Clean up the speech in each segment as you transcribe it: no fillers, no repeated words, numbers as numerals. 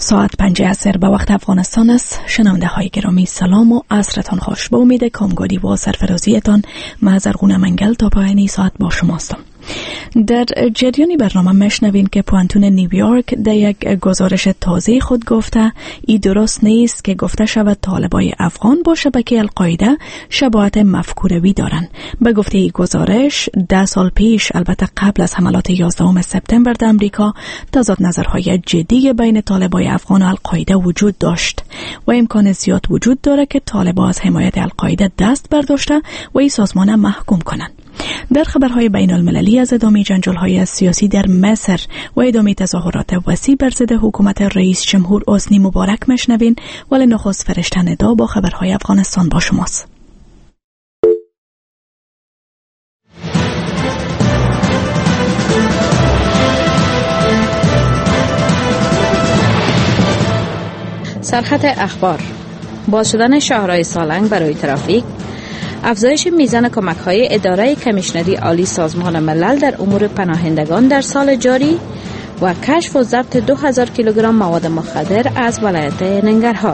ساعت 5 عصر به وقت افغانستان است. شنونده های گرامی سلام و عصرتان خوش. با امید کامگاری و سرفرازیتان معذرگونه منگل تا پایانی ساعت با شماستم. در جریان برنامه مشنوین که پوانتون نیویورک در یک گزارش تازه خود گفته ای درست نیست که گفته شود طالبای افغان با شبکه القاعده شباهت مفکوره‌ای دارند. به گفته ای گزارش 10 سال پیش، البته قبل از حملات 11 سپتامبر در امریکا، تضاد نظرهای جدی بین طالبای افغان و القاعده وجود داشت و امکان زیاد وجود داره که طالبا از حمایت القاعده دست برداشته و این سازمان محکوم کنند. در خبرهای بین المللی از ادامه جنجال‌های سیاسی در مصر و ادامه تظاهرات وسیع بر ضد حکومت رئیس جمهور حسنی مبارک مشنوین، ولی نخست فرشته ندا با خبرهای افغانستان با شماست. سرخط اخبار: باز شدن شاهراه سالنگ برای ترافیک، افزایش میزان کمک‌های اداره کمیشنری عالی سازمان ملل در امور پناهندگان در سال جاری و کشف و ضبط 2000 کیلوگرم مواد مخدر از ولایت ننگرهار.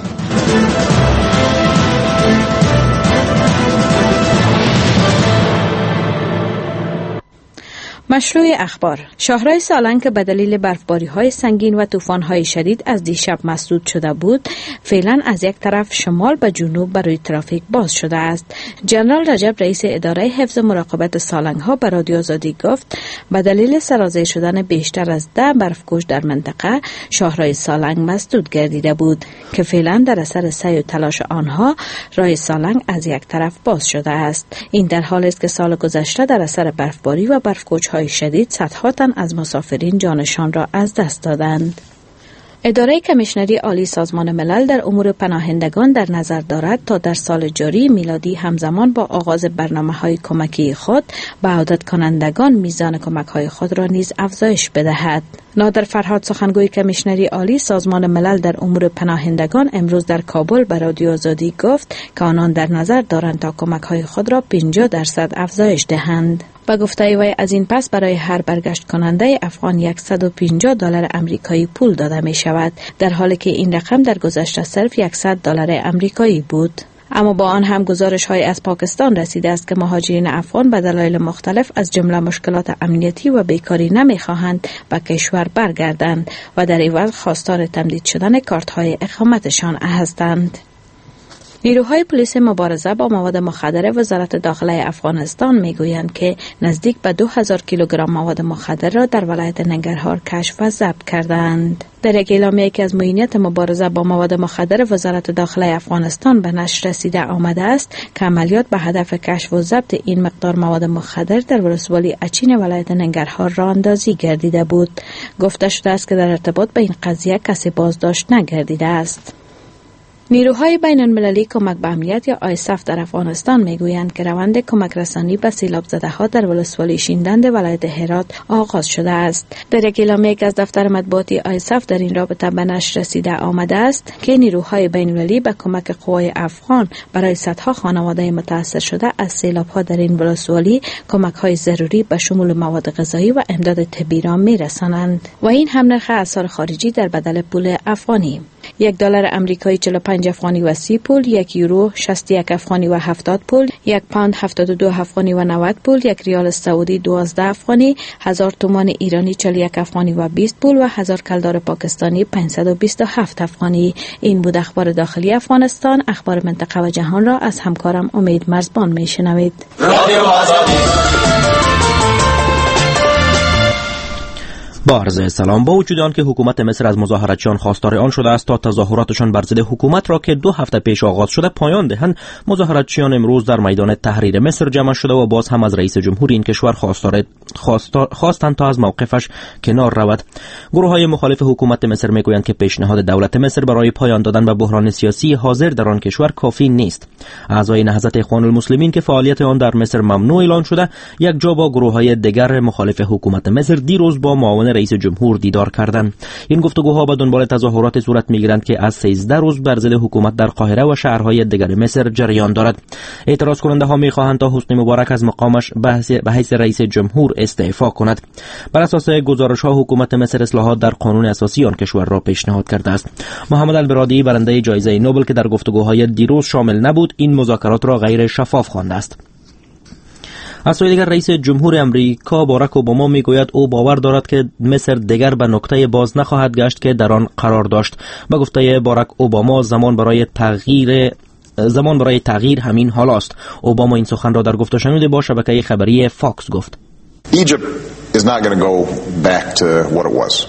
مشروع اخبار: شاهراه سالنگ که به دلیل برفباری‌های سنگین و طوفان‌های شدید از دیشب مسدود شده بود، فعلا از یک طرف شمال به جنوب برای ترافیک باز شده است. جنرال رجب، رئیس اداره حفظ مراقبت سالنگ‌ها، به رادیو آزادی گفت به دلیل سرازیر شدن بیشتر از 10 برفگوش در منطقه، شاهراه سالنگ مسدود گردیده بود که فعلا در اثر سعی و تلاش آنها راه سالنگ از یک طرف باز شده است. این در حالی است که سال گذشته در اثر برفباری و برفگوش‌های شدید صدها تن از مسافرین جانشان را از دست دادند. اداره کمیشنری عالی سازمان ملل در امور پناهندگان در نظر دارد تا در سال جاری میلادی همزمان با آغاز برنامه‌های کمکی خود به عودت کنندگان میزان کمک‌های خود را نیز افزایش بدهد. نادر فرهاد، سخنگوی کمیشنری عالی سازمان ملل در امور پناهندگان، امروز در کابل به رادیو آزادی گفت که آنان در نظر دارند تا کمک‌های خود را 50% افزایش دهند. با گفته وی از این پس برای هر برگشت کننده افغان $150 آمریکایی پول داده می شود، در حالی که این رقم در گذشته صرف $100 آمریکایی بود. اما با آن هم گزارش‌های از پاکستان رسیده است که مهاجرین افغان به دلایل مختلف از جمله مشکلات امنیتی و بیکاری نمی‌خواهند به کشور برگردند و در عوض خواستار تمدید شدن کارت‌های اقامتشان هستند. نیروهای پلیس مبارزه با مواد مخدر وزارت داخله افغانستان میگویند که نزدیک به 2000 کیلوگرم مواد مخدر را در ولایت ننگرهار کشف و ضبط کردند. در یک اعلامیه که از معینیت مبارزه با مواد مخدر وزارت داخله افغانستان به نشر رسیده آمده است که عملیات به هدف کشف و ضبط این مقدار مواد مخدر در ولسوالی اچین ولایت ننگرهار راه اندازی گردیده بود. گفته شده است که در ارتباط به این قضیه کسی بازداشت نگردیده است. نیروهای بین المللی کمک به امنیت یا آیساف در افغانستان میگویند که روند کمک رسانی به سیلاب زده ها در ولسوالی شیندند ولایت هرات آغاز شده است. در یک اعلامیه که از دفتر مطبوعاتی آیساف در این رابطه به نشر رسیده آمده است که نیروهای بین المللی به کمک قوای افغان برای صدها خانواده متاثر شده از سیلاب ها در این ولسوالی کمک های ضروری به شمول مواد غذایی و امداد طبی را میرسانند و این هم نرخ اسعار خارجی در بدل پول افغانی. $1 آمریکایی 45 افغانی و 30 پول، 1 یورو 61 افغانی و 70 پول، 1 پوند 72 افغانی و 90 پول، 1 ریال سعودی 12 افغانی، 1000 تومان ایرانی 41 افغانی و 20 پول و 1000 کلدار پاکستانی 527 افغانی. این بود اخبار داخلی افغانستان. اخبار منطقه و جهان را از همکارم امید مرزبان میشنوید. با عرض سلام. با وجود آن که حکومت مصر از مظاهراتچیان خواستار آن شده است تا تظاهراتشان بر ضد حکومت را که 2 هفته پیش آغاز شده پایان دهند، مظاهراتچیان امروز در میدان تحریر مصر جمع شده و باز هم از رئیس جمهور این کشور خواستند تا از موقفش کنار رود. گروه‌های مخالف حکومت مصر میگویند که پیشنهاد دولت مصر برای پایان دادن به بحران سیاسی حاضر در آن کشور کافی نیست. اعضای نهضت اخوان المسلمین که فعالیت آن در مصر ممنوع اعلان شده، یک جا با گروه‌های دیگر مخالف حکومت مصر دیروز با معاون رئیس جمهور دیدار کردند. این گفتگوها به دنبال تظاهرات صورت می‌گیرند که از 13 روز بر ضد حکومت در قاهره و شهرهای دیگر مصر جریان دارد. اعتراض کننده ها می‌خواهند تا حسنی مبارک از مقامش به حیث رئیس جمهور استعفا کند. بر اساس گزارش‌ها حکومت مصر اصلاحات در قانون اساسی آن کشور را پیشنهاد کرده است. محمد البرادعی برنده جایزه نوبل که در گفتگوهای دیروز شامل نبود، این مذاکرات را غیر شفاف خوانده است. از سوی دیگر رئیس جمهور امریکا باراک اوباما میگوید او باور دارد که مصر دیگر به نقطه باز نخواهد گشت که در آن قرار داشت. به گفته باراک اوباما زمان برای تغییر همین حال است. اوباما این سخن را در گفت و شنود با شبکه خبری فاکس گفت. Egypt is not going to go back to what it was.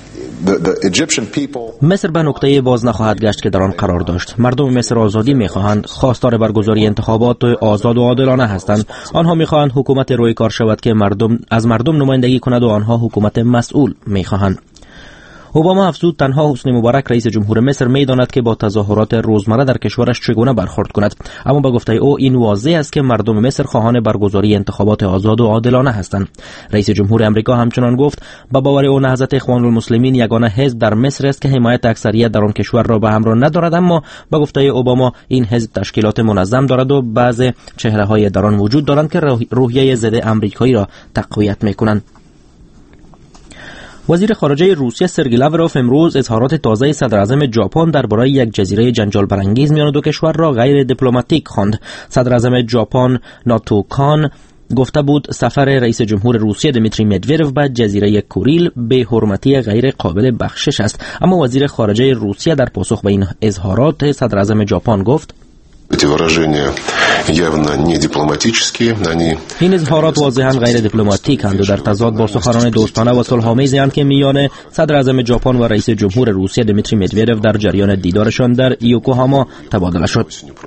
مصر به نقطه باز نخواهد گشت که در آن قرار داشت. مردم مصر آزادی می‌خواهند، خواستار برگزاری انتخابات آزاد و عادلانه هستند. آنها می‌خواهند حکومت روی کار شود که از مردم نمایندگی کند و آنها حکومت مسئول می‌خواهند. اوباما افزود تنها حسنی مبارک رئیس جمهور مصر می‌داند که با تظاهرات روزمره در کشورش چگونه برخورد کند، اما به گفته او این واضح است که مردم مصر خواهان برگزاری انتخابات آزاد و عادلانه هستند. رئیس جمهور امریکا همچنان گفت به باور او نهضت اخوان المسلمین یگانه حزب در مصر است که حمایت اکثریت در آن کشور را به همراه ندارد، اما به گفته اوباما این حزب تشکیلات منظم دارد و بعضی چهره‌های در آن وجود دارند که روحیه ضد آمریکایی را تقویت می‌کنند. وزیر خارجه روسیه سرگئی لاوروف امروز اظهارات تازه صدر اعظم ژاپن درباره یک جزیره جنجال برانگیز میان دو کشور را غیر دیپلماتیک خواند. صدر اعظم ژاپن ناتو گفته بود سفر رئیس جمهور روسیه دمیتری مدودوف به جزیره کوریل به حرمتی غیر قابل بخشش است، اما وزیر خارجه روسیه در پاسخ به این اظهارات صدر اعظم ژاپن گفت این اظهارات واضحاً غیر دیپلماتیک‌اند و در تضاد با سخنان دوستانه و صلح‌آمیزی که میان صدر اعظم ژاپن و رئیس جمهور روسیه دمیتری مدودوف در جریان دیدارشان در یوکوهاما تبادله شد.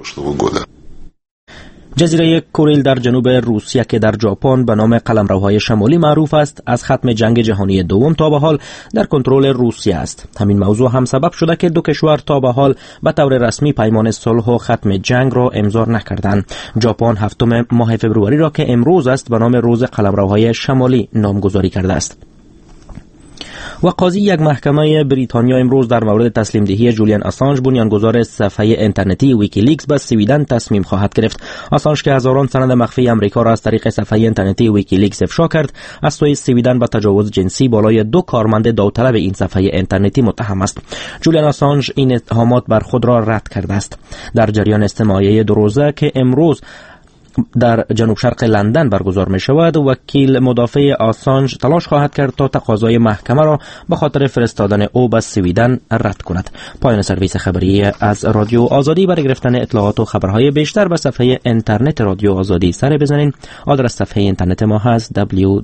جزیره کوریل در جنوب روسیه که در ژاپن به نام قلمروهای شمالی معروف است، از ختم جنگ جهانی دوم تا به حال در کنترل روسیه است. همین موضوع هم سبب شده که دو کشور تا به حال به طور رسمی پیمان صلح و ختم جنگ را امضا نکردند. ژاپن 7 ماه فوریه را که امروز است به نام روز قلمروهای شمالی نامگذاری کرده است. و قاضی یک محکمه بریتانیا امروز در مورد تسلیم دهی جولیان آسانژ بنیانگذار صفحه اینترنتی ویکیلیکس به سویدن تصمیم خواهد گرفت. آسانژ که هزاران سند مخفی آمریکا را از طریق صفحه اینترنتی ویکیلیکس افشا کرد، از سوی سویدن به تجاوز جنسی بالای 2 کارمند داوطلب این صفحه اینترنتی متهم است. جولیان آسانژ این اتهامات بر خود را رد کرده است. در جریان استماعیه 2 روزه که امروز در جنوب شرق لندن برگزار می شود، وکیل مدافع آسانژ تلاش خواهد کرد تا تقاضای محکمه را به خاطر فرستادن او به سویدن رد کند. پایان سرویس خبری از رادیو آزادی. برای گرفتن اطلاعات و خبرهای بیشتر به صفحه اینترنت رادیو آزادی سر بزنید. آدرس صفحه اینترنت ما هست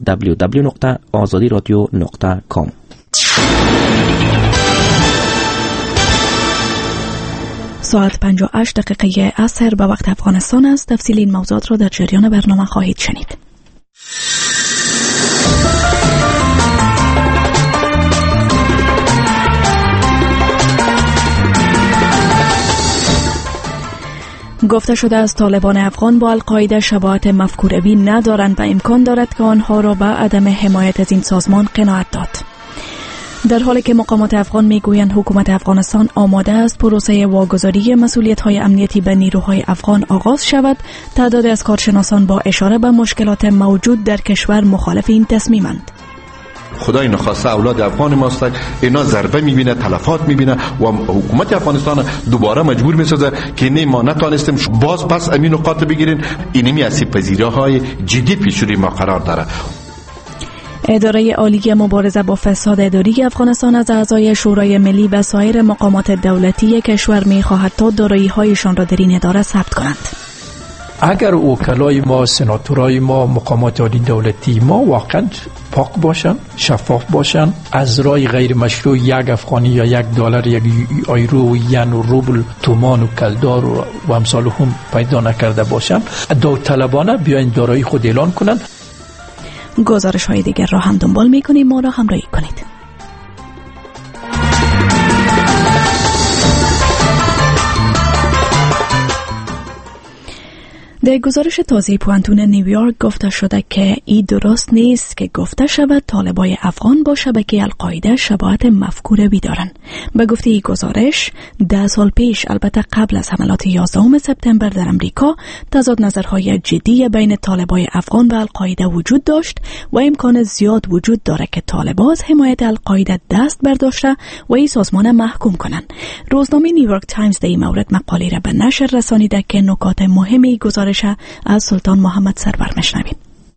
www.azadiradio.com. ساعت 58 دقیقه عصر به وقت افغانستان است. تفصیل این موضوعات را در جریان برنامه خواهید شنید. گفته شده از طالبان افغان با القاعده شباهت مفکوره‌ای ندارند و امکان دارد که آنها را به عدم حمایت از این سازمان قناعت داد. در حالی که مقامات افغان میگویند حکومت افغانستان آماده است پروسه واگذاری مسئولیت‌های امنیتی به نیروهای افغان آغاز شود، تعدادی از کارشناسان با اشاره به مشکلات موجود در کشور مخالف این تصمیمند. خدای نخواسته اولاد افغان ماست، اینا ضربه میبینه، تلفات میبینه و حکومت افغانستان دوباره مجبور میسازه که نه ما نتونستیم باز پس امین نقاط بگیرین. اینمی اسیب پذیری‌های جدی پیش روی ما قرار داره. اداره عالی مبارزه با فساد اداری افغانستان از اعضای شورای ملی و سایر مقامات دولتی کشور می‌خواهد تا دارایی‌هایشان را در این اداره ثبت کنند. اگر وکلای ما، سناتورای ما، مقامات عالی دولتی ما واقعا پاک باشن، شفاف باشن، از رای غیر مشروع یک افغانی یا $1 یک یورو، ین و روبل، تومان و کلدار و امثال هم پیدا نکرده باشن، داوطلبانه بیاین دارایی خود اعلان کنند. گزارش های دیگر را هم دنبال می‌کنیم، ما را همراهی کنید. در گزارش تازه پوانتون نیویورک گفته شده که این درست نیست که گفته شود طالبای افغان با شبکه القاعده شباهت مفکوره‌ای دارند. به گفته این گزارش 10 سال پیش، البته قبل از حملات 11 سپتامبر در امریکا، تضاد نظرهای جدی بین طالبای افغان و القاعده وجود داشت و امکان زیاد وجود داره که طالبان از حمایت القاعده دست برداشته و این سازمان محکوم کنند. روزنامه نیویورک تایمز در این مورد مقاله را به نشر رسانیده که نکات مهمی گزارش از سلطان محمد سرور میشنویم.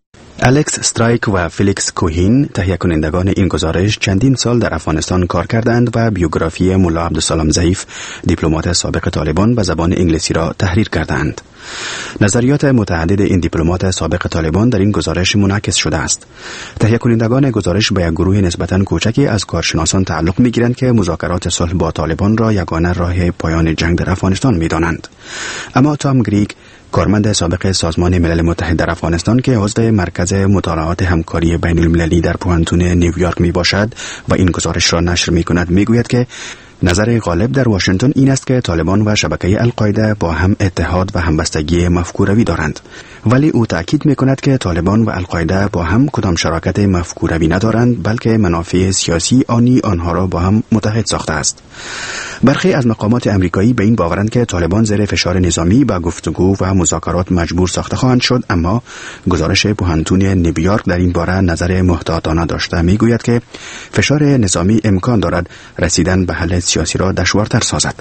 الکس استرایک و فلیکس کوهین، تهیه کنندگان این گزارش، چندین سال در افغانستان کار کردند و بیوگرافی ملا عبدالسلام ضعیف، دیپلمات سابق طالبان، به زبان انگلیسی را تحریر کردند. نظریات متعدد این دیپلمات سابق طالبان در این گزارش منعکس شده است. تهیه کنندگان گزارش به یک گروه نسبتاً کوچکی از کارشناسان تعلق می‌گیرند که مذاکرات صلح با طالبان را یگانه راه پایان جنگ در افغانستان می‌دانند. اما تام گریگ، کارمند سابق سازمان ملل متحد در افغانستان که عضو مرکز مطالعات همکاری بین المللی در پوانتون نیویورک می باشد و این گزارش را نشر می کند، می گوید که نظر غالب در واشنگتن این است که طالبان و شبکه القاعده با هم اتحاد و همبستگی مفکوروی دارند، ولی او تأکید می کند که طالبان و القاعده با هم کدام شراکت مفکوروی ندارند، بلکه منافع سیاسی آنها را با هم متحد ساخته است. برخی از مقامات امریکایی به این باورند که طالبان زیر فشار نظامی به گفتگو و مذاکرات مجبور ساخته خواهند شد، اما گزارش پوهنتون نیویورک در این باره نظر محتاطانه داشته می گوید که فشار نظامی امکان دارد رسیدن به حل سیاسی را دشوارتر سازد.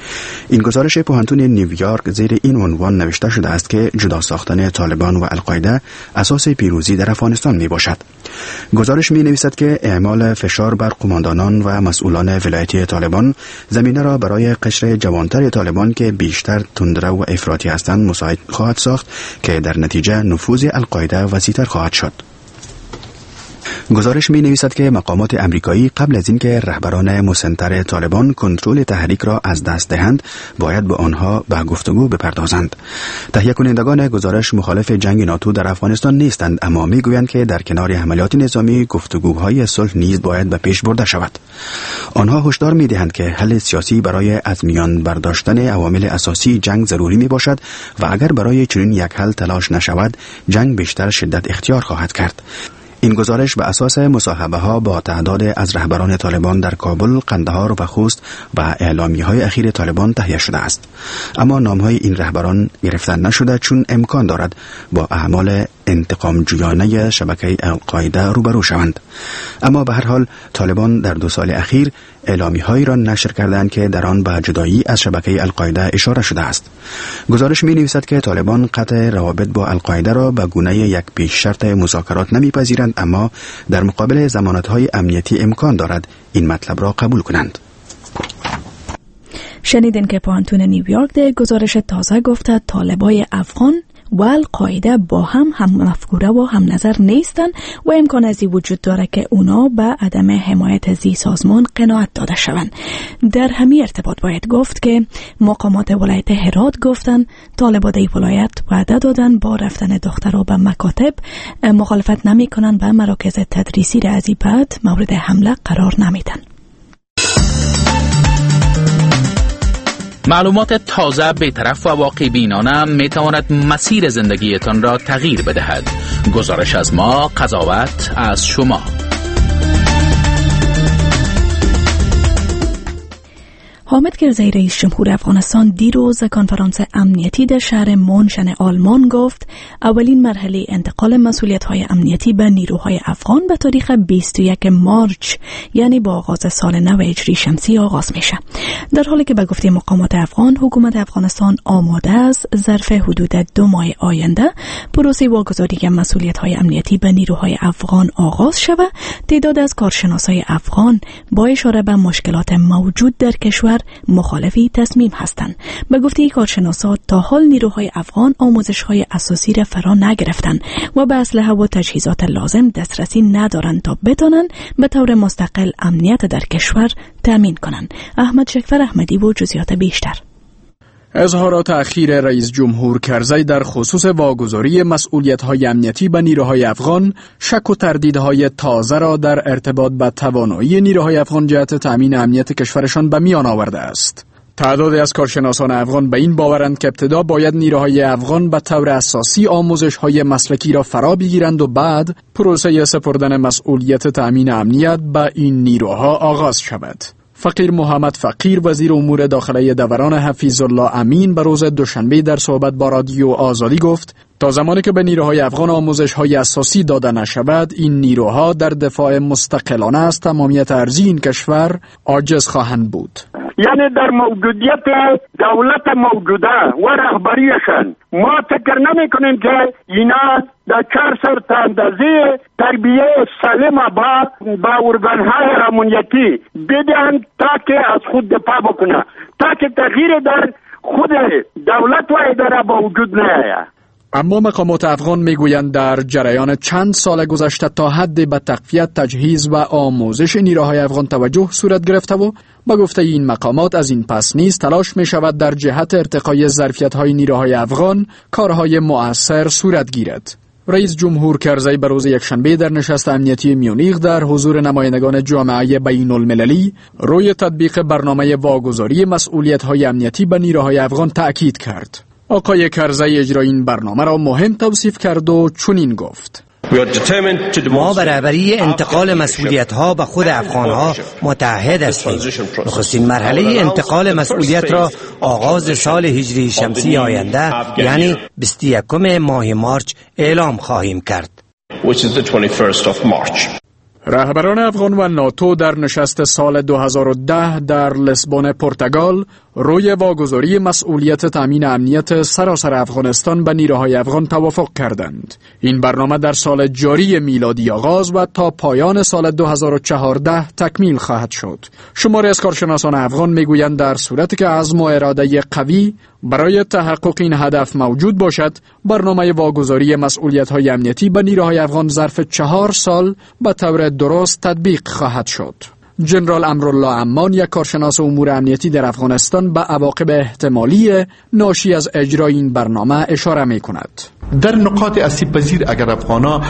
این گزارش پوهنتون نیویورک زیر این عنوان نوشته شده است که جدا ساختن طالبان و القاعده اساس پیروزی در افغانستان می باشد. گزارش می نویسد که اعمال فشار بر قماندانان و مسئولان ولایتی طالبان زمینه را برای قشر جوانتر طالبان که بیشتر تندرو و افراطی هستند مساعد خواهد ساخت که در نتیجه نفوذ القاعده وسیع‌تر خواهد شد. گزارش می نویسد که مقامات امریکایی قبل از اینکه رهبران مسنتر طالبان کنترل تحریک را از دست دهند، باید با آنها به گفتگو بپردازند. تهیه کنندگان گزارش مخالف جنگ ناتو در افغانستان نیستند، اما می گویند که در کنار حملات نظامی گفتگوهای صلح نیز باید به پیش برده شود. آنها هشدار می دهند که حل سیاسی برای از میان برداشتن عوامل اساسی جنگ ضروری می باشد و اگر برای چنین یک حل تلاش نشود، جنگ بیشتر شدت اختیار خواهد کرد. این گزارش به اساس مصاحبه‌ها با تعداد از رهبران طالبان در کابل، قندهار و خوست و اعلامیه‌های اخیر طالبان تهیه شده است. اما نام‌های این رهبران گرفته نشده چون امکان دارد با اعمال انتقام جویانه شبکه القاعده روبرو شوند. اما به هر حال طالبان در 2 سال اخیر اعلامیه‌هایی را نشر کردند که در آن به جدایی از شبکه القاعده اشاره شده است. گزارش می‌نویسد که طالبان قطع روابط با القاعده را به گونه یک پیش شرط مذاکرات نمی‌پذیرند، اما در مقابل ضمانت‌های امنیتی امکان دارد این مطلب را قبول کنند. شنیدین که پوهنتون نیویورک در گزارش تازه گفته طالبای افغان و القاعده با هم مفکوره و هم نظر نیستند و امکان ازی وجود داره که اونا به عدم حمایت از این سازمان قناعت داده شوند. در همین ارتباط باید گفت که مقامات ولایت هرات گفتن طالبان در ولایت وعده دادن با رفتن دخترها به مکاتب مخالفت نمی کنن و مراکز تدریسی را از این بعد مورد حمله قرار نمیدن. معلومات تازه بی‌طرف و واقع بینانه می تواند مسیر زندگیتان را تغییر بدهد. گزارش از ما، قضاوت از شما. حامد کرزی رئیس جمهور افغانستان دیروز کنفرانس امنیتی در شهر مونشن آلمان گفت اولین مرحله انتقال مسئولیت‌های امنیتی به نیروهای افغان به تاریخ 21 مارچ یعنی با آغاز سال نو هجری شمسی آغاز میشه. در حالی که به گفته مقامات افغان حکومت افغانستان آماده است ظرف حدود 2 ماه آینده پروسه واگذاری مسئولیت‌های امنیتی به نیروهای افغان آغاز شود، تعداد از کارشناسای افغان با اشاره به مشکلات موجود در کشور مخالفی تصمیم هستند. به گفته کارشناسان تا حال نیروهای افغان آموزش‌های اساسی را فرا نگرفتند و به اسلحه و تجهیزات لازم دسترسی ندارند تا بتوانند به طور مستقل امنیت در کشور تامین کنند. احمد شکفر احمدی و جزئیات بیشتر. اظهارات اخیر رئیس جمهور کرزی در خصوص واگذاری مسئولیت‌های امنیتی به نیروهای افغان شک و تردیدهای تازه را در ارتباط به توانایی نیروهای افغان جهت تأمین امنیت کشورشان به میان آورده است. تعدادی از کارشناسان افغان به این باورند که ابتدا باید نیروهای افغان به طور اساسی آموزش‌های مسلکی را فرا بگیرند و بعد پروسه سپردن مسئولیت تأمین امنیت به این نیروها آغاز شود. فقیر محمد فقیر وزیر امور داخلی دوران حفیظ الله امین به روز دوشنبه در صحبت با رادیو آزادی گفت تا زمانی که به نیروهای افغان آموزش‌های اساسی داده نشود، این نیروها در دفاع مستقلانه از تمامیت ارضی این کشور عاجز خواهند بود. یعنی در موجودیت دولت موجوده و رهبریشان ما فکر نمی کنیم که اینا در 400 تا اندازه تربیه سالم با ارگانهای امنیتی بدهند تا که از خود دفاع بکنه، تا که تغییر در خود دولت و اداره با وجود نیاید. اما مقامات افغان میگویند در جریان چند سال گذشته تا حد به تقویت، تجهیز و آموزش نیروهای افغان توجه صورت گرفته و با گفته این مقامات از این پس نیز تلاش می شود در جهت ارتقای ظرفیت‌های نیروهای افغان کارهای مؤثر صورت گیرد. رئیس جمهور کرزی به روز یکشنبه در نشست امنیتی میونیخ در حضور نمایندگان جامعه بین المللی روی تطبیق برنامه واگذاری مسئولیت‌های امنیتی به نیروهای افغان تأکید کرد. آقای کرزی اجرای این برنامه را مهم توصیف کرد و چنین گفت: ما برابری انتقال مسئولیت‌ها به خود افغان‌ها متعهد هستیم. نخستین مرحله انتقال مسئولیت را آغاز سال هجری شمسی آینده یعنی 21 ماه مارچ اعلام خواهیم کرد. رهبران افغان و ناتو در نشست سال 2010 در لیسبون پرتغال روی واگذاری مسئولیت تامین امنیت سراسر افغانستان به نیروهای افغان توافق کردند. این برنامه در سال جاری میلادی آغاز و تا پایان سال 2014 تکمیل خواهد شد. شماری از کارشناسان افغان میگویند در صورتی که عزم و اراده قوی برای تحقق این هدف موجود باشد، برنامه واگذاری مسئولیت‌های امنیتی به نیروهای افغان ظرف 4 سال به طور درست تطبیق خواهد شد. جنرال امرالله امان، یک کارشناس امور امنیتی در افغانستان، به عواقب احتمالی ناشی از اجرای این برنامه اشاره می‌کند. در نقاط آسیب پذیر اگر افغانا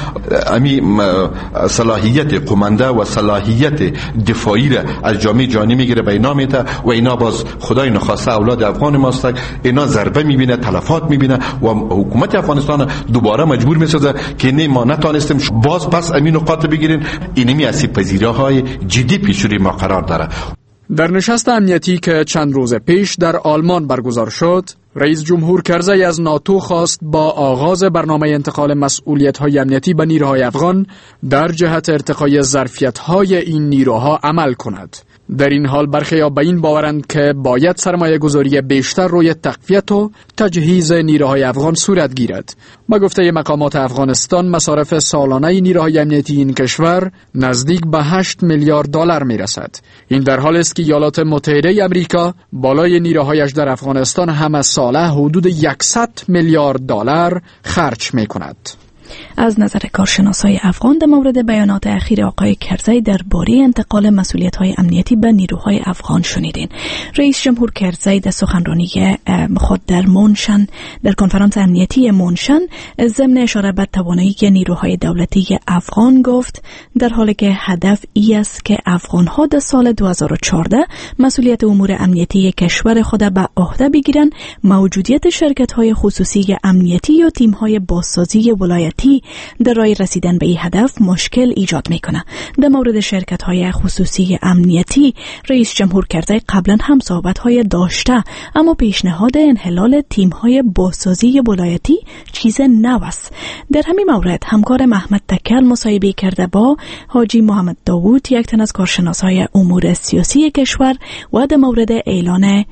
صلاحیت قمانده و صلاحیت دفاعی را از جامعه جهانی میگیره به اینا میده و اینا باز خدای نخواسته اولاد افغان ماست، اینا ضربه میبینه، تلفات میبینه و حکومت افغانستان دوباره مجبور میسازه که نه ما نتونستیم باز پس امین نقاط بگیرین. اینمی آسیب پذیری‌های جدی پیش روی ما قرار داره. در نشست امنیتی که چند روز پیش در آلمان برگزار شد، رئیس جمهور کرزی از ناتو خواست با آغاز برنامه انتقال مسئولیت‌های امنیتی به نیروهای افغان در جهت ارتقای ظرفیت‌های این نیروها عمل کند. در این حال برخی به این باورند که باید سرمایه گذاری بیشتر روی تقویت و تجهیز نیروهای افغان صورت گیرد. با گفته مقامات افغانستان، مصارف سالانه نیروهای امنیتی این کشور نزدیک به 8 میلیارد دلار میرسد. این در حالی است که ایالات متحده آمریکا بالای نیروهایش در افغانستان هم ساله حدود 100 میلیارد دلار خرج می‌کند. از نظر کارشناسای افغان در مورد بیانات اخیر آقای کرزی درباره انتقال مسئولیت‌های امنیتی به نیروهای افغان شنیدین. رئیس جمهور کرزی در سخنرانی خود در مونشن در کنفرانس امنیتی مونشن ضمن اشاره به توانایی نیروهای دولتی افغان گفت در حالی که هدف ای است که افغان‌ها در سال 2014 مسئولیت امور امنیتی کشور خود به عهده بگیرند، موجودیت شرکت‌های خصوصی امنیتی و تیم‌های بازسازی ولایتی در راه رسیدن به این هدف مشکل ایجاد میکنه. در مورد شرکت‌های خصوصی امنیتی رئیس جمهور کرزی قبلا هم صحبت‌های داشته، اما پیشنهاد انحلال تیم‌های بازسازی ولایتی چیز نو است. در همین مورد همکار محمد تکل مصاحبه کرده با حاجی محمد داوود، یک تن از کارشناسای امور سیاسی کشور، و در مورد اعلان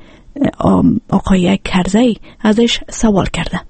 آقای کرزی ازش سوال کرده.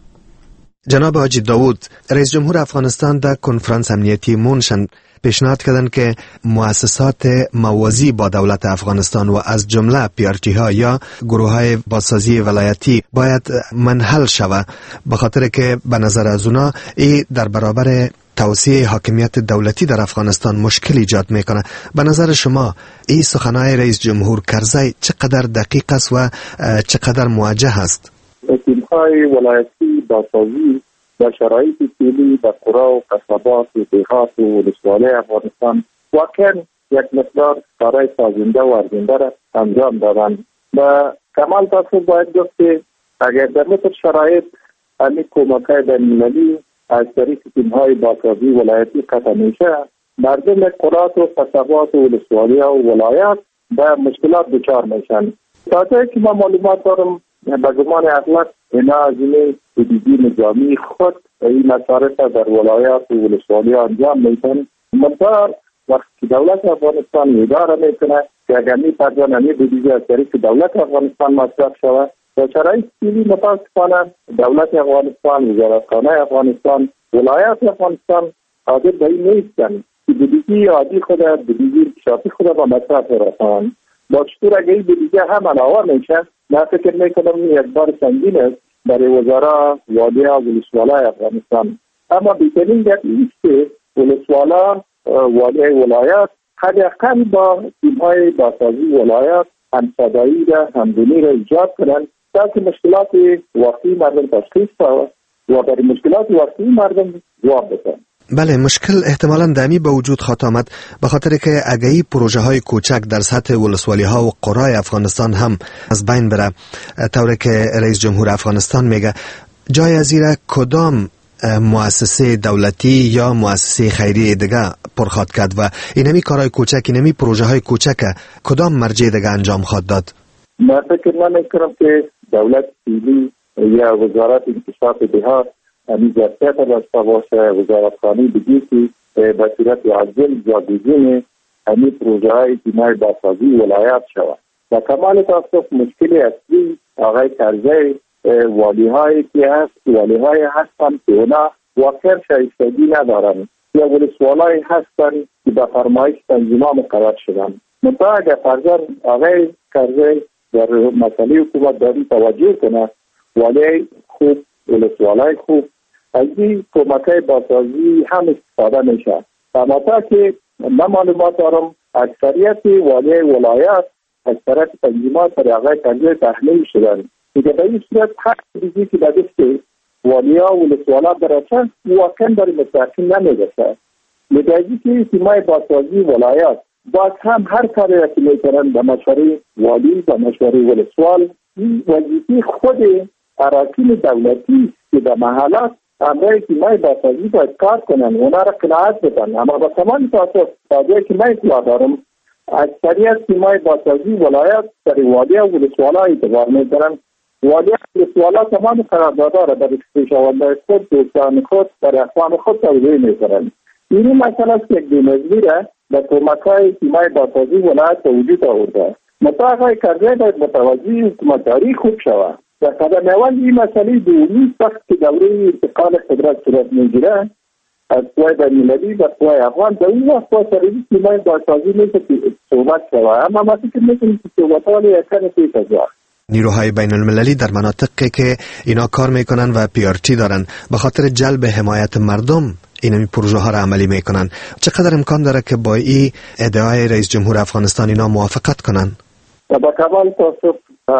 جناب حاجی داوود، رئیس جمهور افغانستان در کنفرانس امنیتی مونشن پیشنهاد کردند که مؤسسات موازی با دولت افغانستان و از جمله پیارتی ها یا گروه های بازسازی ولایتی باید منحل شود، به خاطر که به نظر از اونا ای در برابر توسعه حاکمیت دولتی در افغانستان مشکل ایجاد میکنه. به نظر شما این سخنهای رئیس جمهور کرزی چقدر دقیق است و چقدر موجه است؟ تیم‌های ولایتی بازسازی در شرایط فعلی در قرا و قصبات و دیهات و ولسوالی افغانستان واقعا یک مقدار کارهای سازنده و ارزنده را انجام دادند و کمال تاسف باید گفت که اگر در مثل شرایط همین کمک‌های بین‌المللی از طریق تیم‌های بازسازی ولایتی قطع میشه، مردم قرات و قصبات و ولسوالی‌ها و ولایات به مشکلات دچار میشن. تا جایی که من معلومات دارم به گمان اغلب اینا از این بودجه نظامی خود این مصارف در ولایات و ولسوالی‌ها انجام میدن. منتها وقتی دولت افغانستان اداره میکنه که اگر می‌پردازن همین بودجه از طریق دولت افغانستان مصرف شود، در شرایط فعلی متاسفانه دولت افغانستان، وزارتخانه افغانستان، ولایات افغانستان قادر به این نیستند که بودجه عادی خود بودجه اکتشافی خود با مصرف رسانند. با چطور اگر این بودجه هم علاوه میشه، من فکر میکنم یک بار سنگین است برای وزرا والی‌ها و ولسوالای افغانستان. اما بهترین گپ این است که ولسوالا والیای ولایات حداقل با تیم‌های بازسازی ولایات همصدایی را همدلی را ایجاد کنند تا که مشکلات واقعی مردم تشخیص شود و برای مشکلات واقعی مردم جواب بدهند. بله، مشکل احتمالاً دمی به وجود خواهد آمد به خاطر که اگه پروژه های کوچک در سطح ولسوالی ها و قرای افغانستان هم از بین بره، طوری که رئیس جمهور افغانستان میگه، جای از زیر کدام مؤسسه دولتی یا مؤسسه خیریه دیگه پرخواد کرد و اینمی کارهای کوچک، اینمی پروژه های کوچک کدام مرجع دیگه انجام خواهد داد؟ من فکر نمی‌کنم که دولت فعلی یا وزارت انکشاف دهات همین ظرفیت داشته باشه. وزارتخانه بگی که به صورت عاجل جایگزین همین پروژه های تیم‌های بازسازی ولایات شود. و کمال تاسف مشکل اصلی آقای کرزی والی‌هایی که هست، والی‌های هستند که اونا واقعا شایستگی ندارند یا ولسوالایی هستند که به فرمایش تنظیم‌ها مقرر شدند. منتها اگر فرضاً آقای کرزی در مسئله حکومت داری توجه کنه، والی خوب، ولسوالای خوب، از این کمک‌های بازسازی هم استفاده میشه. اما که من معلومات دارم اکثریت والی ولایات از طرف تنظیمات برای آقای کرزی تحمیل شدن. دیگه به این صورت هر چیزی که به دست والیا و ولسوالا برسه واقعا برای مستحقین نمیرسه. لذا که تیم‌های بازسازی ولایات باز هم هر کاری را که میکنن به مشوره والی و مشوره ولسوال، این وظیفه خود اراکین دولتی که در محلات امرای تیم‌های بازسازی باید کار کنن، اونا را قناعت بدن. اما با کمال تاسف تا جایی که من اطلاع دارم اکثریت تیم‌های بازسازی ولایات در والی و ولسوالا اعتبار میکنن. والی و ولسوالا تمام قراردادها را برای خویشاوندان خود، دوستان خود، برای اخوان خود توضیح میکنن. این مسئله است که یک بی‌نظمی را به کمک‌های تیم‌های بازسازی ولایت به وجود آورده. مطابق کرده باید متوجه حکومتداری خوب شود. و قدم اول این مسئله دومی وقت که دوره انتقال قدرت صورت میگیره از قوای بین‌المللی و قوای افغان، در اون وقت با سرزی تیم‌های بازسازی میشه که صحبت شود. اما ما فکر میکنیم که صحبت‌ها یکن پیش از وقت. نیروهای بین المللی در مناطقی که اینا کار میکنن و پیارتی دارن به خاطر جلب حمایت مردم این پروژه ها را عملی میکنن، چقدر امکان داره که با این ادعای رئیس جمهور افغانستان اینا موافقت کنن؟ و با کمال تاسف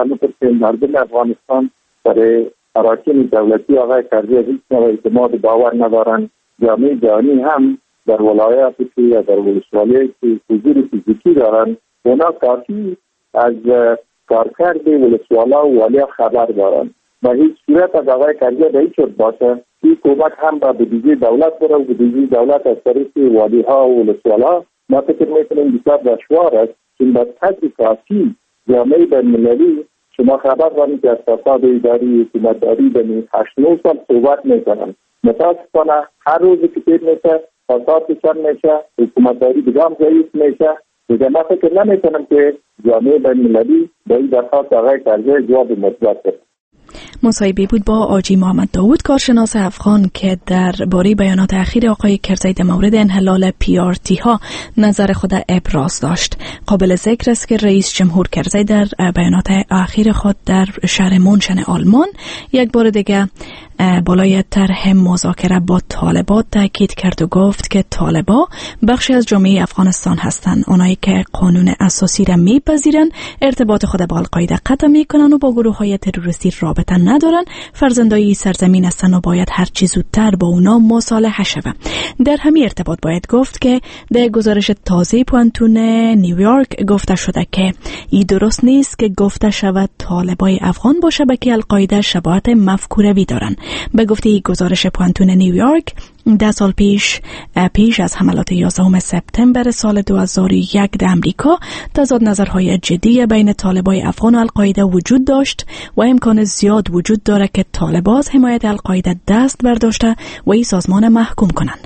مردم افغانستان برای اراکین دولتی آقای کرزی هیچ نوع اعتماد باور ندارن. جامعه جهانی هم در ولایاتی که یا در ولسوالی که حضور فیزیکی دارن، اونا کافی از کارکرد ولسوالا و والیا خبر دارن و هیچ صورت از آقای کرزی به هیچ وجه باشه این کمک هم به بودجه دولت بره و بودجه دولت از طریق والیها و ولسوالا ما فکر میکنیم بسیار دشوار است که به قدر کافی جامعه بین‌المللی شما خبر دارید که از فساد اداری حکومتداری به 8-9 سال صحبت میکنن. متاسفانه هر روزی که تیر میشه فساد بیشتر میشه، حکومتداری دیگه ضعیف میشه. دیگه من فکر نمیکنم که جامعه بین‌المللی به این درخواست آقای کرزی جواب مثبت بده. مصاحبه بود با آجی محمد داوود، کارشناس افغان، که درباره بیانات اخیر آقای کرزی در مورد انحلال پیارتی ها نظر خود ابراز داشت. قابل ذکر است که رئیس جمهور کرزی در بیانات اخیر خود در شهر مونشن آلمان یک بار دیگه بالای طرح مذاکره با طالبان تاکید کرد و گفت که طالبان بخشی از جامعه افغانستان هستند. آنهایی که قانون اساسی را میپذیرند، ارتباط خود با القاعده قطع میکنن و با گروه‌های تروریستی رابطه ندارن، فرزندای سرزمین هستند و باید هر چه زودتر با اونا مصالحه شود. در همین ارتباط باید گفت که در گزارش تازه پوانتون نیویورک گفته شده که این درست نیست که گفته شود طالبای افغان با شبکه القاعده شباهت مفکوره‌ای دارند. به گفته این گزارش پوانتون نیویورک 10 سال پیش از حملات 11 سپتامبر سال 2001 در امریکا تضاد نظرهای جدی بین طالبای افغان و القاعده وجود داشت و امکان زیاد وجود داره که طالبان از حمایت القاعده دست برداشته و این سازمان محکوم کنند.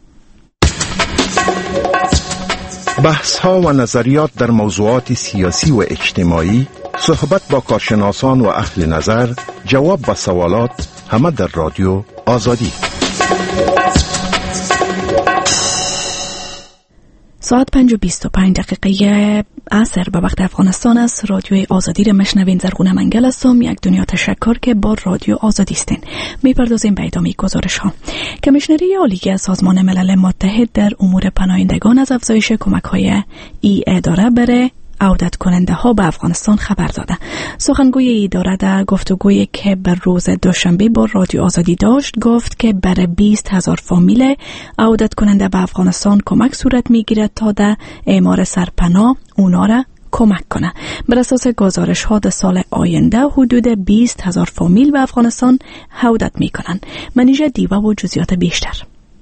بحث ها و نظریات در موضوعات سیاسی و اجتماعی، صحبت با کارشناسان و اهل نظر، جواب به سوالات، همه در رادیو آزادی. ساعت 5:25 عصر به وقت افغانستان است. رادیوی آزادی را مشنوین. زرغونه منگل هستم. یک دنیا تشکر که با رادیو آزادی استین. میپردازیم به ادامه گزارش ها. کمیشنری عالی سازمان ملل متحد در امور پناهندگان از افزایش کمک های ای اداره برای عودت کننده ها به افغانستان خبر داده. سخنگوی اداره در گفتگویی که بر روز دوشنبه با رادیو آزادی داشت گفت که برای 20,000 فامیل عودت کننده به افغانستان کمک صورت میگیرد تا در اعمار سرپناه اونا را کمک کنه. بر اساس گزارش ها در سال آینده حدود 20,000 فامیل به افغانستان عودت میکنند. منیژه دیوا و جزئیات بیشتر.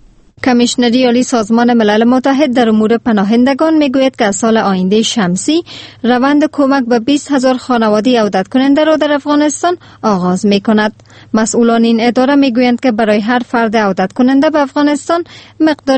کمیشنری عالی سازمان ملل متحد در امور پناهندگان میگوید که از سال آینده شمسی روند کمک به 20,000 خانواده عودت کننده را در افغانستان آغاز میکند. مسئولان این اداره میگویند که برای هر فرد عودت کننده به افغانستان مقدار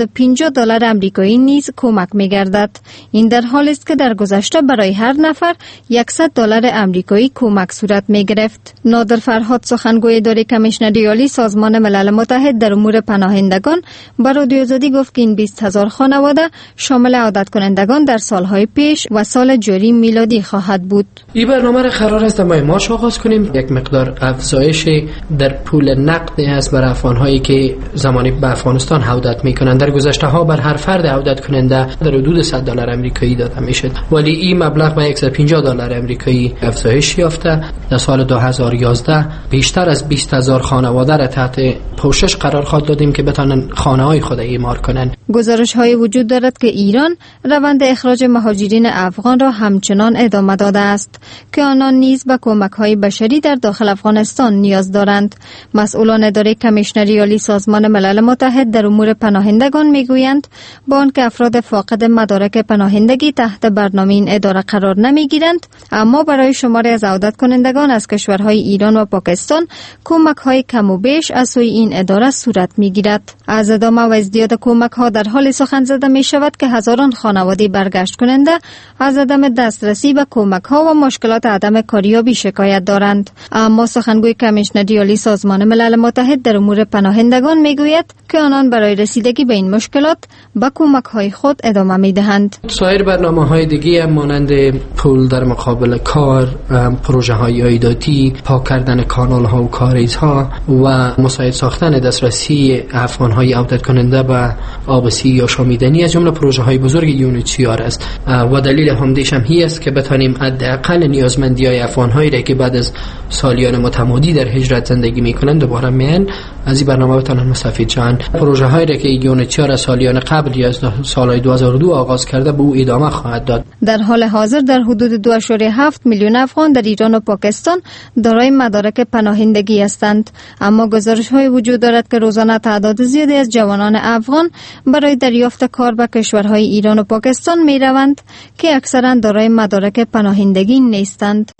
$150 آمریکایی نیز کمک میگردد. این در حالی است که در گذشته برای هر نفر $100 آمریکایی کمک صورت میگرفت. نادر فرهاد سخنگوی اداره کمیشنری عالی سازمان ملل متحد در امور پناهندگان با رادیو آزادی گفت که این 20,000 خانواده شامل عودت کنندگان در سالهای پیش و سال جاری میلادی خواهد بود. این برنامه را قرار است ماه مارس آغاز کنیم. یک مقدار افزایش در پول نقدی است برای افغان‌هایی که زمانی به افغانستان عودت می‌کنند. در گذشته ها بر هر فرد عودت کننده در حدود $100 آمریکایی داده می‌شد، ولی این مبلغ به $150 آمریکایی افزایش یافته. در سال 2011 بیشتر از 20,000 خانواده را تحت پوشش قرار خواهد دادیم که بتوانند خانه‌های خود اعمار کنند. گزارش‌های وجود دارد که ایران روند اخراج مهاجرین افغان را همچنان ادامه داده است که آنان نیز به کمک‌های بشری در داخل افغانستان نیاز دارند. مسئولان اداره کمیشنری عالی سازمان ملل متحد در امور پناهندگان میگویند با آنکه افراد فاقد مدارک پناهندگی تحت برنامه این اداره قرار نمیگیرند، اما برای شماری از عودت کنندگان از کشورهای ایران و پاکستان کمک‌های کم و بیش از سوی این اداره صورت میگیرد. از ادامه و ازدیاد کمک‌ها در حال سخن زده می شود که هزاران خانواده برگشت کننده از عدم دسترسی به کمک‌ها و مشکلات عدم کاریابی شکایت دارند. اما سخنگوی کمیشنری عالی سازمان ملل متحد در امور پناهندگان میگوید که آنان برای رسیدگی به این مشکلات به کمک‌های خود ادامه می‌دهند. سایر برنامه‌های دیگه مانند پول در مقابل کار، پروژه‌های عایداتی، پاک کردن کانال‌ها و کاریزها و مساعد ساختن دسترسی افغان‌های عودت کننده به آبسی یا شامیدنی از جمله پروژه‌های بزرگ یونیچیار است و دلیل همدیش هم هی است که بتانیم حداقل نیازمندی‌های افغان‌هایی را که بعد از سالیان متمادی در هجرت زندگی می‌کنند دوباره میان از این برنامه بتانن مستفید شوند. پروژه‌هایی را که یونیچیار از سالیان قبل یا از سال 2002 آغاز کرده به او ادامه خواهد داد. در حال حاضر در حدود 2.7 میلیون افغان در ایران و پاکستان دارای مدارک پناهندگی هستند، اما گزارش‌های وجود دارد که روزانه تعداد زیادی از جوانان افغان برای دریافت کار به کشورهای ایران و پاکستان می‌روند که اکثراً دارای مدارک پناهندگی نیستند.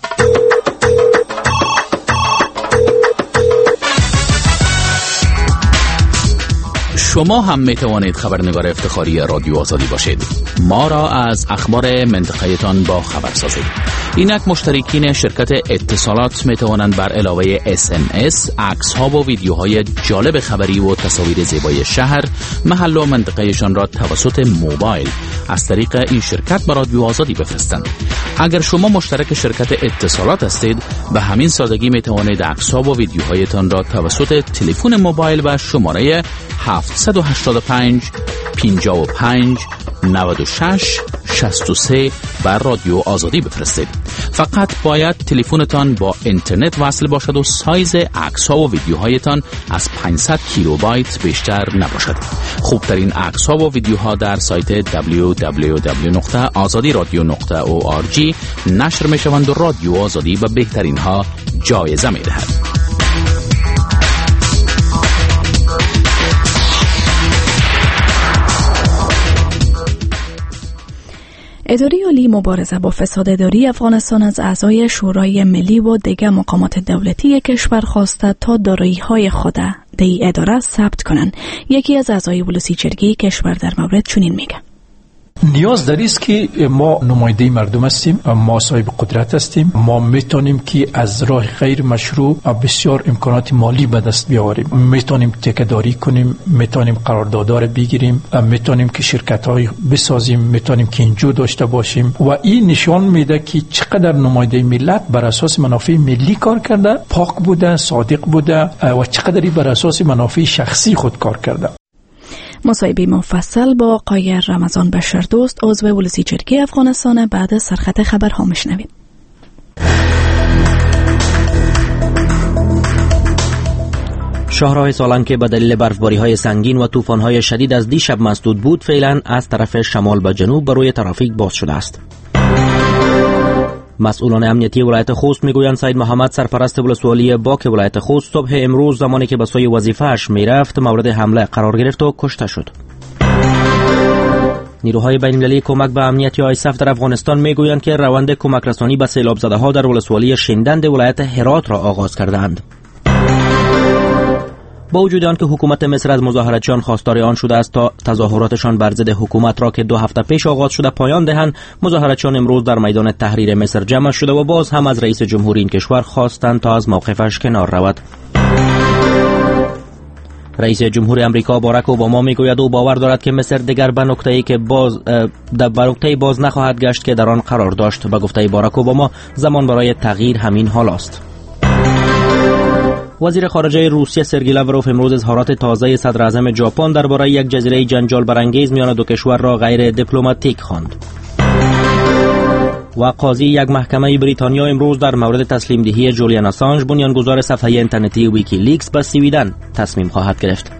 شما هم می توانید خبرنگار افتخاری رادیو آزادی باشید. ما را از اخبار منطقه‌تان با خبر سازید. اینک مشترکین شرکت اتصالات می توانند بر علاوه SMS عکس ها و ویدیوهای جالب خبری و تصاویر زیبای شهر، محل و منطقهشان را توسط موبایل از طریق این شرکت به رادیو آزادی بفرستند. اگر شما مشترک شرکت اتصالات هستید، به همین سادگی می توانید عکس ها و ویدیوهایتان را توسط تلفن موبایل و شماره 785 55 96 63 بر رادیو آزادی بفرستید. فقط باید تلفنتان با اینترنت وصل باشد و سایز عکس ها و ویدیوهایتان از 500 کیلوبایت بیشتر نباشد. خوبترین عکس ها و ویدیوها در سایت www.azadiradio.org نشر می شوند و رادیو آزادی به بهترین ها جایزه می دهد. اداره عالی مبارزه با فساد اداری افغانستان از اعضای شورای ملی و دیگر مقامات دولتی کشور خواسته تا دارایی‌های خود در این اداره ثبت کنند. یکی از اعضای ولسی جرگه کشور در مورد چنین میگه: نیاز داری است که ما نماینده مردم هستیم، ما صاحب قدرت هستیم، ما میتونیم که از راه غیر مشروع بسیار امکانات مالی به دست بیاوریم، میتونیم تکه‌داری کنیم، میتونیم قراردادها بگیریم، میتونیم که شرکت‌های بسازیم، میتونیم که اینجا داشته باشیم و این نشان میده که چقدر نماینده ملت بر اساس منافع ملی کار کرده، پاک بوده، صادق بوده و چقدر بر اساس منافع شخصی خود کار کرده. مصاحبه مفصل با آقای رمضان بشردوست عضو ولسی جرگه افغانستان بعد از سرخط خبرها میشنویم. شاهراه سالنگ که به دلیل برفباری‌های سنگین و طوفان‌های شدید از دیشب مسدود بود، فعلا از طرف شمال به جنوب بر روی ترافیک باز شده است. مسئولان امنیتی ولایت خوست میگویند سید محمد سرپرست ولسوالی باک ولایت خوست صبح امروز زمانی که به سوی وظیفه‌اش میرفت مورد حمله قرار گرفت و کشته شد. نیروهای بین‌المللی کمک به امنیت آیسف در افغانستان میگویند که روند کمک رسانی به سیلاب زده‌ها در ولسوالی شندند ولایت هرات را آغاز کردند. با وجود آنکه حکومت مصر از مظاهراتچیان خواستار آن شده است تا تظاهراتشان بر ضد حکومت را که 2 هفته پیش آغاز شده پایان دهند، مظاهراتچیان امروز در میدان تحریر مصر جمع شده و باز هم از رئیس جمهوری این کشور خواستند تا از موقفش کنار رود. رئیس جمهور امریکا باراک اوباما میگوید او باور دارد که مصر دیگر به نقطه‌ای باز نخواهد گشت که در آن قرار داشت. به گفته باراک اوباما زمان برای تغییر همین حال است. وزیر خارجه روسیه سرگئی لاوروف امروز اظهارات تازه صدر اعظم ژاپن درباره یک جزیره جنجال برانگیز میان دو کشور را غیر دیپلماتیک خواند. و قاضی یک محکمه بریتانیا امروز در مورد تسلیم دهی جولیان اسانژ بنیانگذار صفحه اینترنتی ویکیلیکس به سویدن تصمیم خواهد گرفت.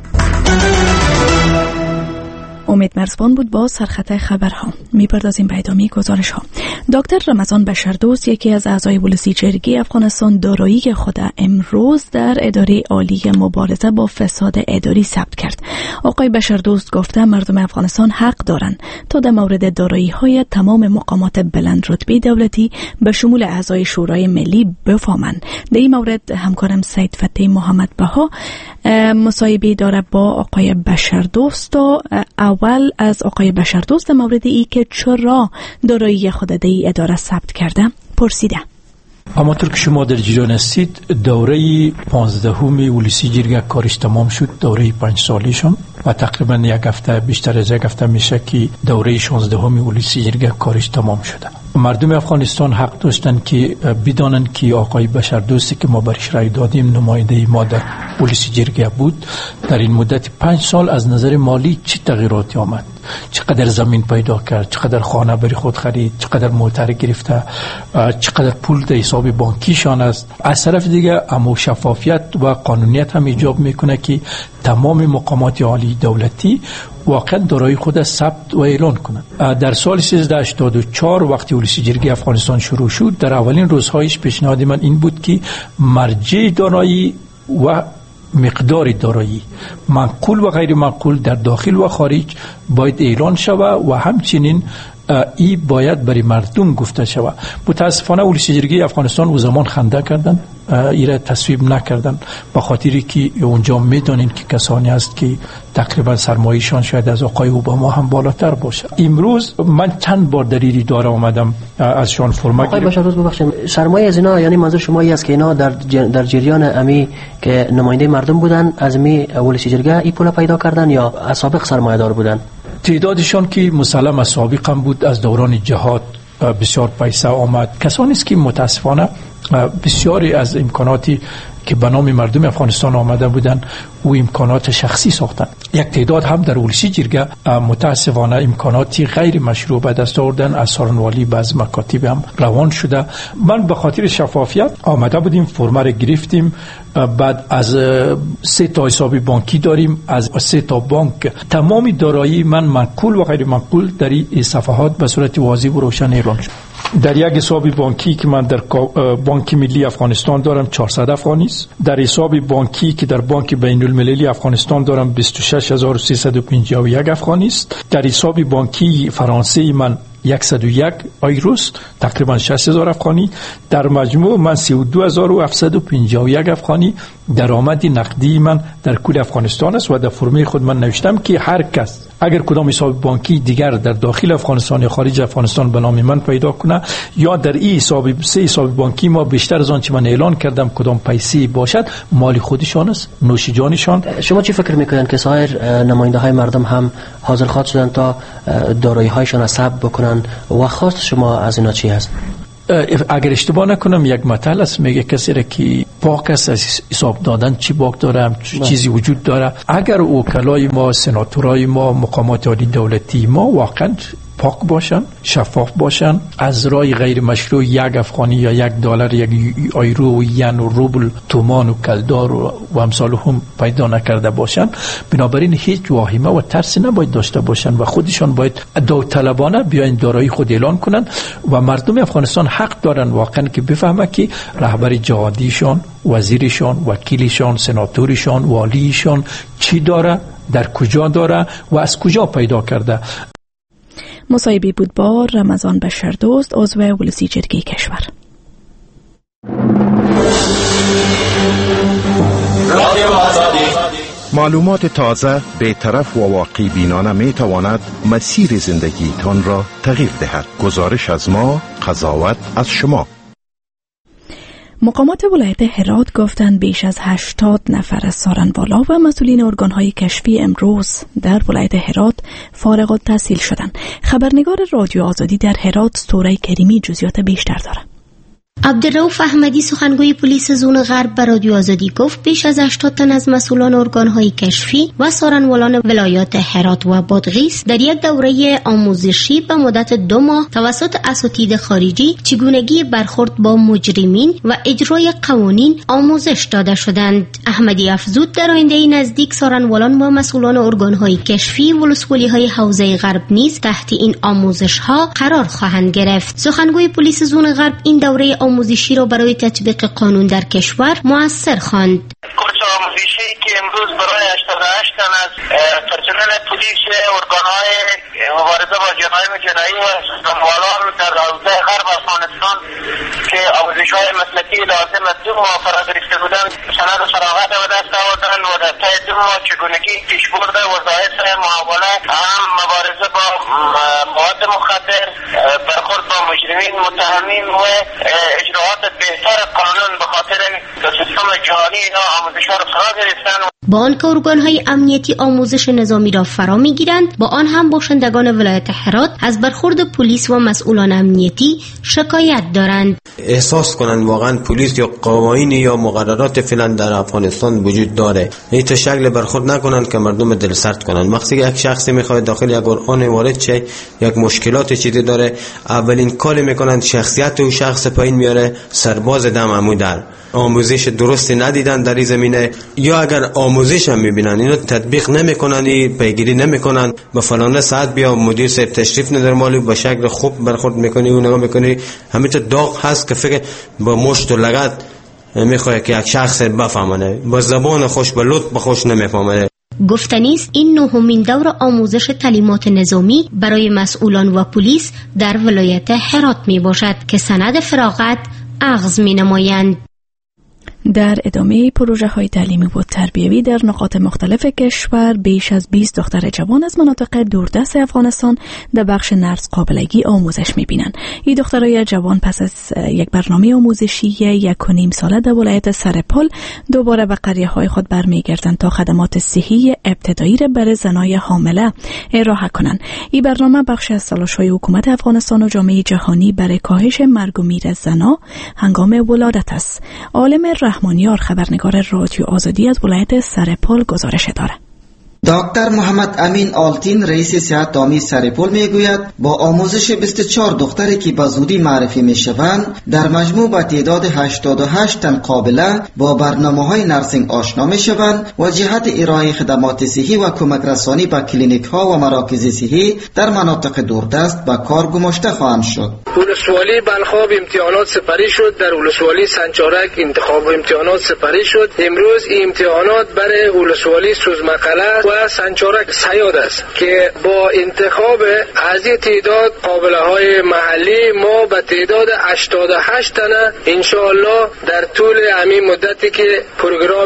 امید مرزبان بود با سرخط خبرها. میپردازیم به ادامه گزارش ها. دکتر رمضان بشردوست یکی از اعضای ولسی جرگه افغانستان دارایی خود امروز در اداره عالی مبارزه با فساد اداری ثبت کرد. آقای بشردوست گفته مردم افغانستان حق دارند تا در مورد دارایی های تمام مقامات بلند رتبه دولتی به شمول اعضای شورای ملی بفهمند. در این مورد همکارم سید فتحی محمد بها مصاحبه داره با آقای بشردوست و اول از آقای بشردوست مورد ای که چرا دارایی خود در اداره ثبت کرده پرسیده. همانطور که شما در جریان هستید دوره 15 ولسی جرگه کارش تمام شد، دوره 5 سالیشون و تقریبا یک هفته بیشتر از یک هفته میشه که دوره 16 ولسی جرگه کارش تمام شده. مردم افغانستان حق داشتن که بدانن که آقای بشردوستی که ما برش رای دادیم نماینده ما در ولسی جرگه بود، در این مدت 5 سال از نظر مالی چه تغییراتی آمد، چقدر زمین پیدا کرد، چقدر خانه برای خود خرید، چقدر موتر گرفته، چقدر پول در حساب بانکیشان است. از طرف دیگه اما شفافیت و قانونیت هم ایجاب میکنه که تمام مقامات عالی دولتی واقعا دارایی خود ثبت و اعلان کنند. در سال 1384 وقتی ولسی جرگه افغانستان شروع شد، در اولین روزهایش پیشنهاد من این بود که مرجع دارایی و مقدار دارایی منقول و غیر منقول در داخل و خارج باید اعلان شود و همچنین ای باید برای مردم گفته شود. متاسفانه ولسی جرگه افغانستان او زمان خنده کردند ایره تصویب نکردن، به خاطری که اونجا میدونین که کسانی هست که تقریبا سرمایه‌شان شاید از آقای اوباما هم بالاتر باشه. امروز من چند بار در این اداره اومدم ازشان فرما گرفتم. آقای بشار ببخشید، سرمایه از اینا یعنی منظور شما است که اینا در جریان امی که نماینده مردم بودن از می ولسی جرگه این پول پیدا کردن یا از سابق سرمایه دار بودن؟ تعدادشان که مسلم از سابق هم بود، از دوران جهاد بسیار پیسه آمد. کسانی است که متاسفانه بسیاری از امکاناتی که به نام مردم افغانستان آمده بودن و امکانات شخصی ساختن. یک تعداد هم در ولسی جرگه متاسفانه امکاناتی غیر مشروع به دست آوردن، از سارنوالی بعض مکاتب هم روان شده. من به خاطر شفافیت آمده بودیم، فرما را گرفتیم، بعد از 3 تا حساب بانکی داریم، از 3 تا بانک تمام دارایی من منقول و غیر منقول در این صفحات به صورت واضح و روشن اعلام شد. در یک حساب بانکی که من در بانک ملی افغانستان دارم 400 افغانی است، در حساب بانکی که در بانک بین المللی افغانستان دارم 26351 افغانی است، در حساب بانکی فرانسه من 101 آیروست، تقریبا 60,000 افغانی. در مجموع من 32751 افغانی درآمد نقدی من در کل افغانستان است و در فرمه خود من نوشتم که هر کس اگر کدام حساب بانکی دیگر در داخل افغانستان یا خارج افغانستان به نام من پیدا کنه یا در این حساب 3 حساب بانکی ما بیشتر از آن چه من اعلان کردم کدام پیسه باشد مال خودشان است، نوش جانشان. شما چی فکر میکنید که سایر نماینده های مردم هم حاضر خواهد شدن تا دارایی هایشان ثبت بکنن و خواست شما از اینا چی هست؟ اگر اشتباه نکنم یک مطلب است، میگه کسی را که پاک است از حساب دادن چی باک داره، چیزی وجود داره. اگر وکلای ما، سناتورای ما، مقامات عالی دولتی ما واقعا پاک باشن، شفاف باشن، از رای غیر مشروع یک افغانی یا $1 یک آیرو و ین و روبل تومان و کلدار و امثال هم پیدا نکرده باشن، بنابراین هیچ واهمه و ترس نباید داشته باشن و خودشان باید داوطلبانه بیاین دارایی خود اعلان کنن و مردم افغانستان حق دارن واقعا که بفهمه که رهبر جهادیشان، وزیرشان، وکیلشان، سناتورشان، والیشان چی داره، در کجا داره و از کجا پیدا کرده. مصاحبه بود با رمضان بشردوست، عضو ولسی جرگه کشور. معلومات تازه، بی‌طرف و واقع بینانه می تواند مسیر زندگی تان را تغییر دهد. گزارش از ما، قضاوت از شما. مقامات ولایت هرات گفتند بیش از 80 نفر از سارنوالا و مسئولین ارگان‌های کشفی امروز در ولایت هرات فارغ التحصیل شدند. خبرنگار رادیو آزادی در هرات ستوره کریمی جزئیات بیشتر دارد. عبدالرؤوف احمدی سخنگوی پلیس زون غرب به رادیو آزادی گفت بیش از 80 تن از مسئولان ارگان‌های کشفی و سارنوالان ولایات هرات و بادغیس در یک دوره آموزشی به مدت 2 ماه توسط اساتید خارجی چگونگی برخورد با مجرمین و اجرای قوانین آموزش داده شدند. احمدی افزود در آینده نزدیک سارنوالان و مسئولان ارگان‌های کشفی ولسوالی‌های حوزه غرب نیز تحت این آموزش‌ها قرار خواهند گرفت. سخنگوی پلیس زون غرب این دوره آموزشی را برای تطبیق قانون در کشور مؤثر خواند. کورس آموزشی که امروز برای 88 تن از پرسنل پلیس ارگان‌های مبارزه با جرایم جنایی و سارنوالان در حوزه غرب افغانستان که آموزش‌های مسلکی لازم از 2 ماه فرا گرفته بودند، سند فراغت به دست آوردند و در طی 2 ماه چگونگی پیشبرد وظایف معاونه، هم مبارزه با مواد مخدر، برخورد با مجرمین، متهمین و اجراعات بهتر قانون به خاطر سیستم جهانی اینا آموزش‌ها را فرا گرفتند. با آنکه ارگان‌های امنیتی آموزش نظامی را فرا می‌گیرند، با آن هم باشندگان ولایت هرات از برخورد پلیس و مسئولان امنیتی شکایت دارند. احساس کنند واقعا پلیس یا قوانین یا مقررات فعلا در افغانستان وجود داره، هیچ شکل برخورد نکنند که مردم دل سرد کنند. وقتی یک شخصی میخواد داخل یک ارگان وارد شه، یک مشکلات چیزی داره، اولین کاری میکنند شخصیت او شخص پایین میاره، سرباز دم عمو در آموزش درستی ندیدن در این زمینه، یا اگر آموزش هم میبینن اینا تطبیق نمیکنن، پیگیری نمیکنن، به فلانه ساعت بیا مدیر صاحب تشریف نداره مالی به شکل خوب برخورد میکنی و نگاه میکنی همه داغ هست که فکر با مشت و لگد میخواد که یک شخص بفهمونه، با زبان خوش به لطف خوش نمیفهمه. گفتنی است این 9مین دور آموزش تعلیمات نظامی برای مسئولان و پلیس در ولایت هرات می باشد که سند فراغت اخذ می نمایند. در ادامه پروژه های تعلیمی و تربیوی در نقاط مختلف کشور بیش از 20 دختر جوان از مناطق دوردست افغانستان در بخش نرس قابلگی آموزش می‌بینند. این دخترای جوان پس از یک برنامه آموزشی 1.5 ساله در ولایت سرپل دوباره به قریه‌های خود برمیگردند تا خدمات صحی ابتدایی را برای زنای حامله ارائه کنند. این برنامه بخش از تلاش‌های حکومت افغانستان و جامعه جهانی برای کاهش مرگ و میر زنان هنگام ولادت است. عالم رحمانیار خبرنگار رادیو آزادی از ولایت سرپل گزارش دارد. دکتر محمد امین آلتین رئیس صحت عامه سرپل میگوید با آموزش 24 دختری که به زودی معرفی میشوند در مجموع به تعداد 88 تن قابله با برنامه‌های نرسینگ آشنا میشوند و جهت ارائه خدمات صحی و کمک رسانی به کلینیک ها و مراکز صحی در مناطق دوردست به کار گماشته خواهند شد. ولسوالی بلخاب امتحانات سپری شد، در ولسوالی سنچارک انتخاب امتحانات سپری شد. امروز این امتحانات برای ولسوالی سوزمقله و سنچارک سیاد است که با انتخاب از تعداد قابله های محلی ما به تعداد 88 تنه انشاءالله در طول همین مدتی که پروگرام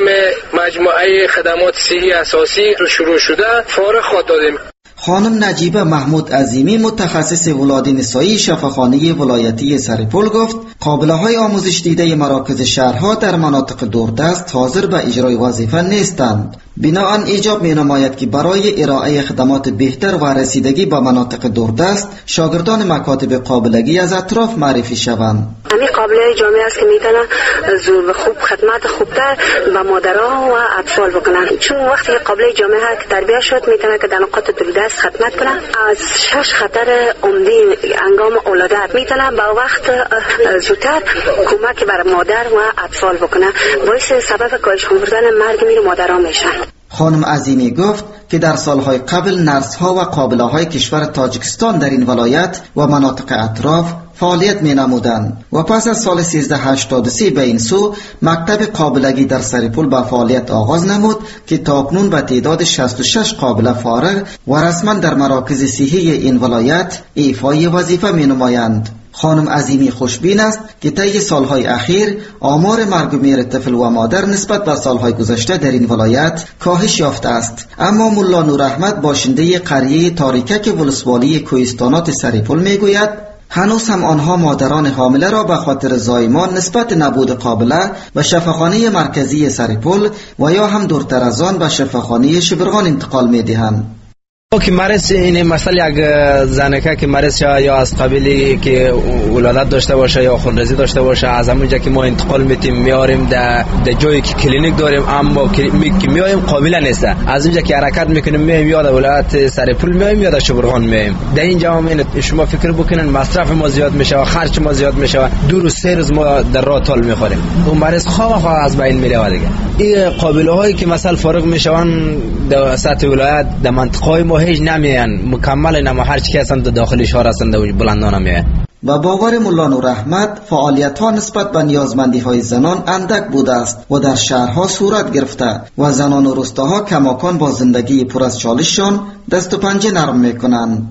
مجموعه خدمات صحی اساسی رو شروع شده فارغ خواهد دادیم. خانم نجیبه محمود عظیمی متخصص ولادت نسایی شفاخانه ولایتی سرپل گفت قابله های آموزش دیده مراکز شهرها در مناطق دوردست حاضر به اجرای وظیفه نیستند. بناهن ایجاب می نماید که برای ارائه خدمات بهتر و رسیدگی به مناطق دوردست شاگردان مکاتب قابلگی از اطراف معرفی شوند. همین قابله جامعه است که میتونه زور خوب خدمات خوبتر به مادرها و اطفال بکنن، چون وقتی قابله جامعه که تربیت شد میتونه که در نقاط دوردست خدمت کنه. از 6 خطر عمده هنگام ولادت میتونه با وقت زودتر کمک بر مادر و اطفال بکنه، باعث سبب کاهش آوردن مرگ میر مادرها میشن. خانم عظیمی گفت که در سالهای قبل نرس ها و قابله های کشور تاجیکستان در این ولایت و مناطق اطراف فعالیت می نمودند و پس از سال 1383 به این سو مکتب قابلگی در سرپل به فعالیت آغاز نمود که تاکنون به تعداد 66 قابله فارغ و رسما در مراکز صحی این ولایت ایفای وظیفه می نمایند. خانم عظیمی خوشبین است که طی سالهای اخیر آمار مرگ و میر طفل و مادر نسبت به سالهای گذشته در این ولایت کاهش یافته است. اما ملا نور احمد باشنده قریه تاریکک ولسوالی کوهستانات سرپل میگوید هنوز هم آنها مادران حامله را به خاطر زایمان نسبت نبود قابله به شفاخانه مرکزی سرپل و یا هم دورتر از آن به شفاخانه شبرغان انتقال میدهند. که مریض این مثلا یک زنکه که مریض یا از قبیلی که ولادت داشته باشه یا خونریزی داشته باشه از همونجا که ما انتقال میتیم میاریم در جایی که کلینیک داریم اما که میایم قابل نیست، از اونجا که حرکت میکنیم میایم یاد ولایت سرپل میایم یا شبرغان میایم. در اینجا هم شما فکر بکنین مصرف ما زیاد میشه و خرج ما زیاد میشه و 2 روز 3 روز ما در راه تال میخوریم. اون مریض خواه از بین میره دیگه. این قابله هایی که مثلا فارغ میشون در سطح ولایت در منطقه ما هیچ نمیان مکمل، نما هر چی هستن داخل شهر هستن بلندان میان. با باور ملا نور احمد فعالیت ها نسبت به نیازمندی های زنان اندک بوده است و در شهرها صورت گرفته و زنان و روستاها کماکان با زندگی پر از چالششان دست و پنجه نرم میکنند.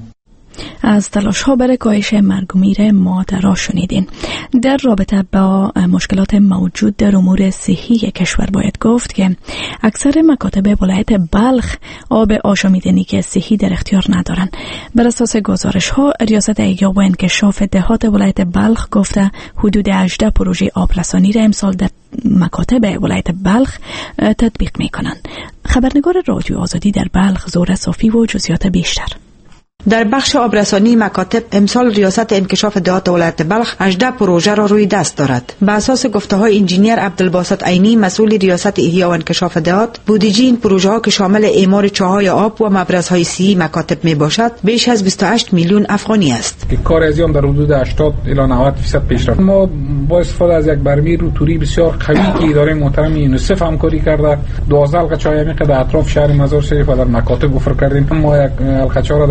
از تلاش ها برای کاهش مرگ و میر مادرها شنیدین. در رابطه با مشکلات موجود در امور صحی کشور باید گفت که اکثر مکاتب ولایت بلخ آب آشامیدنی که صحی در اختیار ندارند. بر اساس گزارش ها ریاست احیا و انکشاف دهات ولایت بلخ گفته حدود 18 پروژه آبرسانی را امسال در مکاتب ولایت بلخ تطبیق می کنند. خبرنگار رادیو آزادی در بلخ زهره صافی و جزئیات بیشتر. در بخش آبرسانی مکاتب امسال ریاست انکشاف دهات ولایت بلخ 18 پروژه را روی دست دارد. به اساس گفته‌های انجینیر عبدالباسط عینی مسئول ریاست احیا و انکشاف دهات، بودجه این پروژه ها که شامل اعمار چاهای آب و مبرزهای صحی مکاتب می باشد بیش از 28 میلیون افغانی است. کار ازیان در حدود 80 الی 90% پیشرفت. ما با استفاده از یک برمی روتوری بسیار قوی که اداره محترم یونیسف همکاری کرده 12 حلقه چای عمیق در اطراف شهر مزار شریف و در مکاتب وفر کردیم. ما یک حلقه چای را در مکتب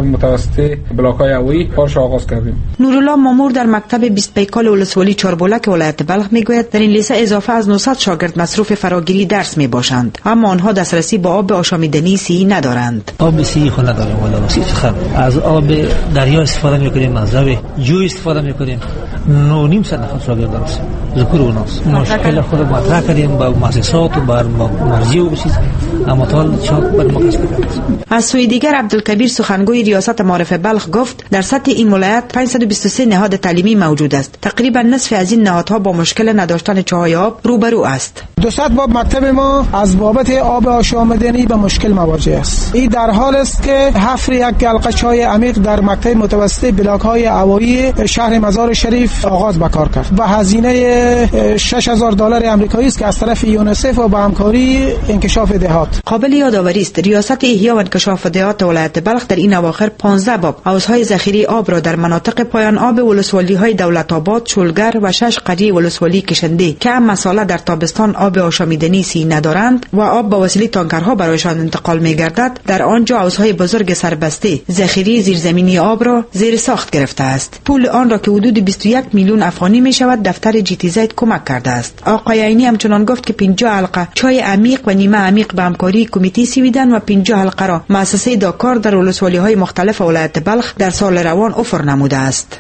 متوسط بلاک‌های هوایی کارش آغاز کردیم. نورالله مامور در مکتب 20 پیکال ولسوالی چاربولک ولایت بلخ میگوید در این لیسه اضافه از 900 شاگرد مصروف فراگیری درس میباشند، اما آنها دسترسی به آب آشامیدنی سی ندارند. آب سی خود نداریم، ولی سی از آب دریا استفاده میکنیم، از آب جوی استفاده میکنیم. 9.5 نفر شاگرد است. ذکر و اناث. مشکل خود مطرح کردیم با مؤسسات و با مرجع و چیز، اما تا چاپ بر ما کسب کردیم. از سوی دیگر عبدالکبیر سخنگوی ریاست معارف بلخ گفت در سطح این ولایت 523 نهاد تعلیمی موجود است. تقریبا نصف از این نهادها با مشکل نداشتن چاهای آب روبرو است. 200 باب مکتب ما از بابت آب آشامیدنی به مشکل مواجه است. این در حال است که حفر یک حلقه چای عمیق در مکتب متوسط بلاک‌های هوایی شهر مزار شریف آغاز به کار کرد. با هزینه $6,000 آمریکایی است که از طرف یونیسف و با همکاری انکشاف دهات. قابل یادآوری است ریاست احیا و انکشاف دهات ولایت بلخ در این اواخر 15 باب حوضهای ذخیره آب را در مناطق پایان آب ولسوالی‌های دولت آباد، شلگر و 6 قریه ولسوالی کشنده که هم مساله در تابستان آب آشامیدنی سی ندارند و آب با وسیله تانکرها برایشان انتقال می‌گردد، در آنجا حوضهای بزرگ سربسته ذخیره زیرزمینی آب را زیر ساخت گرفته است. پول آن را که حدود 21 میلیون افغانی می‌شود دفتر جی زید کمک کرده است. آقای عینی همچنان گفت که 50 حلقه چای عمیق و نیمه عمیق به همکاری کمیته سویدن و 50 حلقه را مؤسسه داکار در ولسوالی‌های مختلف ولایت بلخ در سال روان افر نموده است.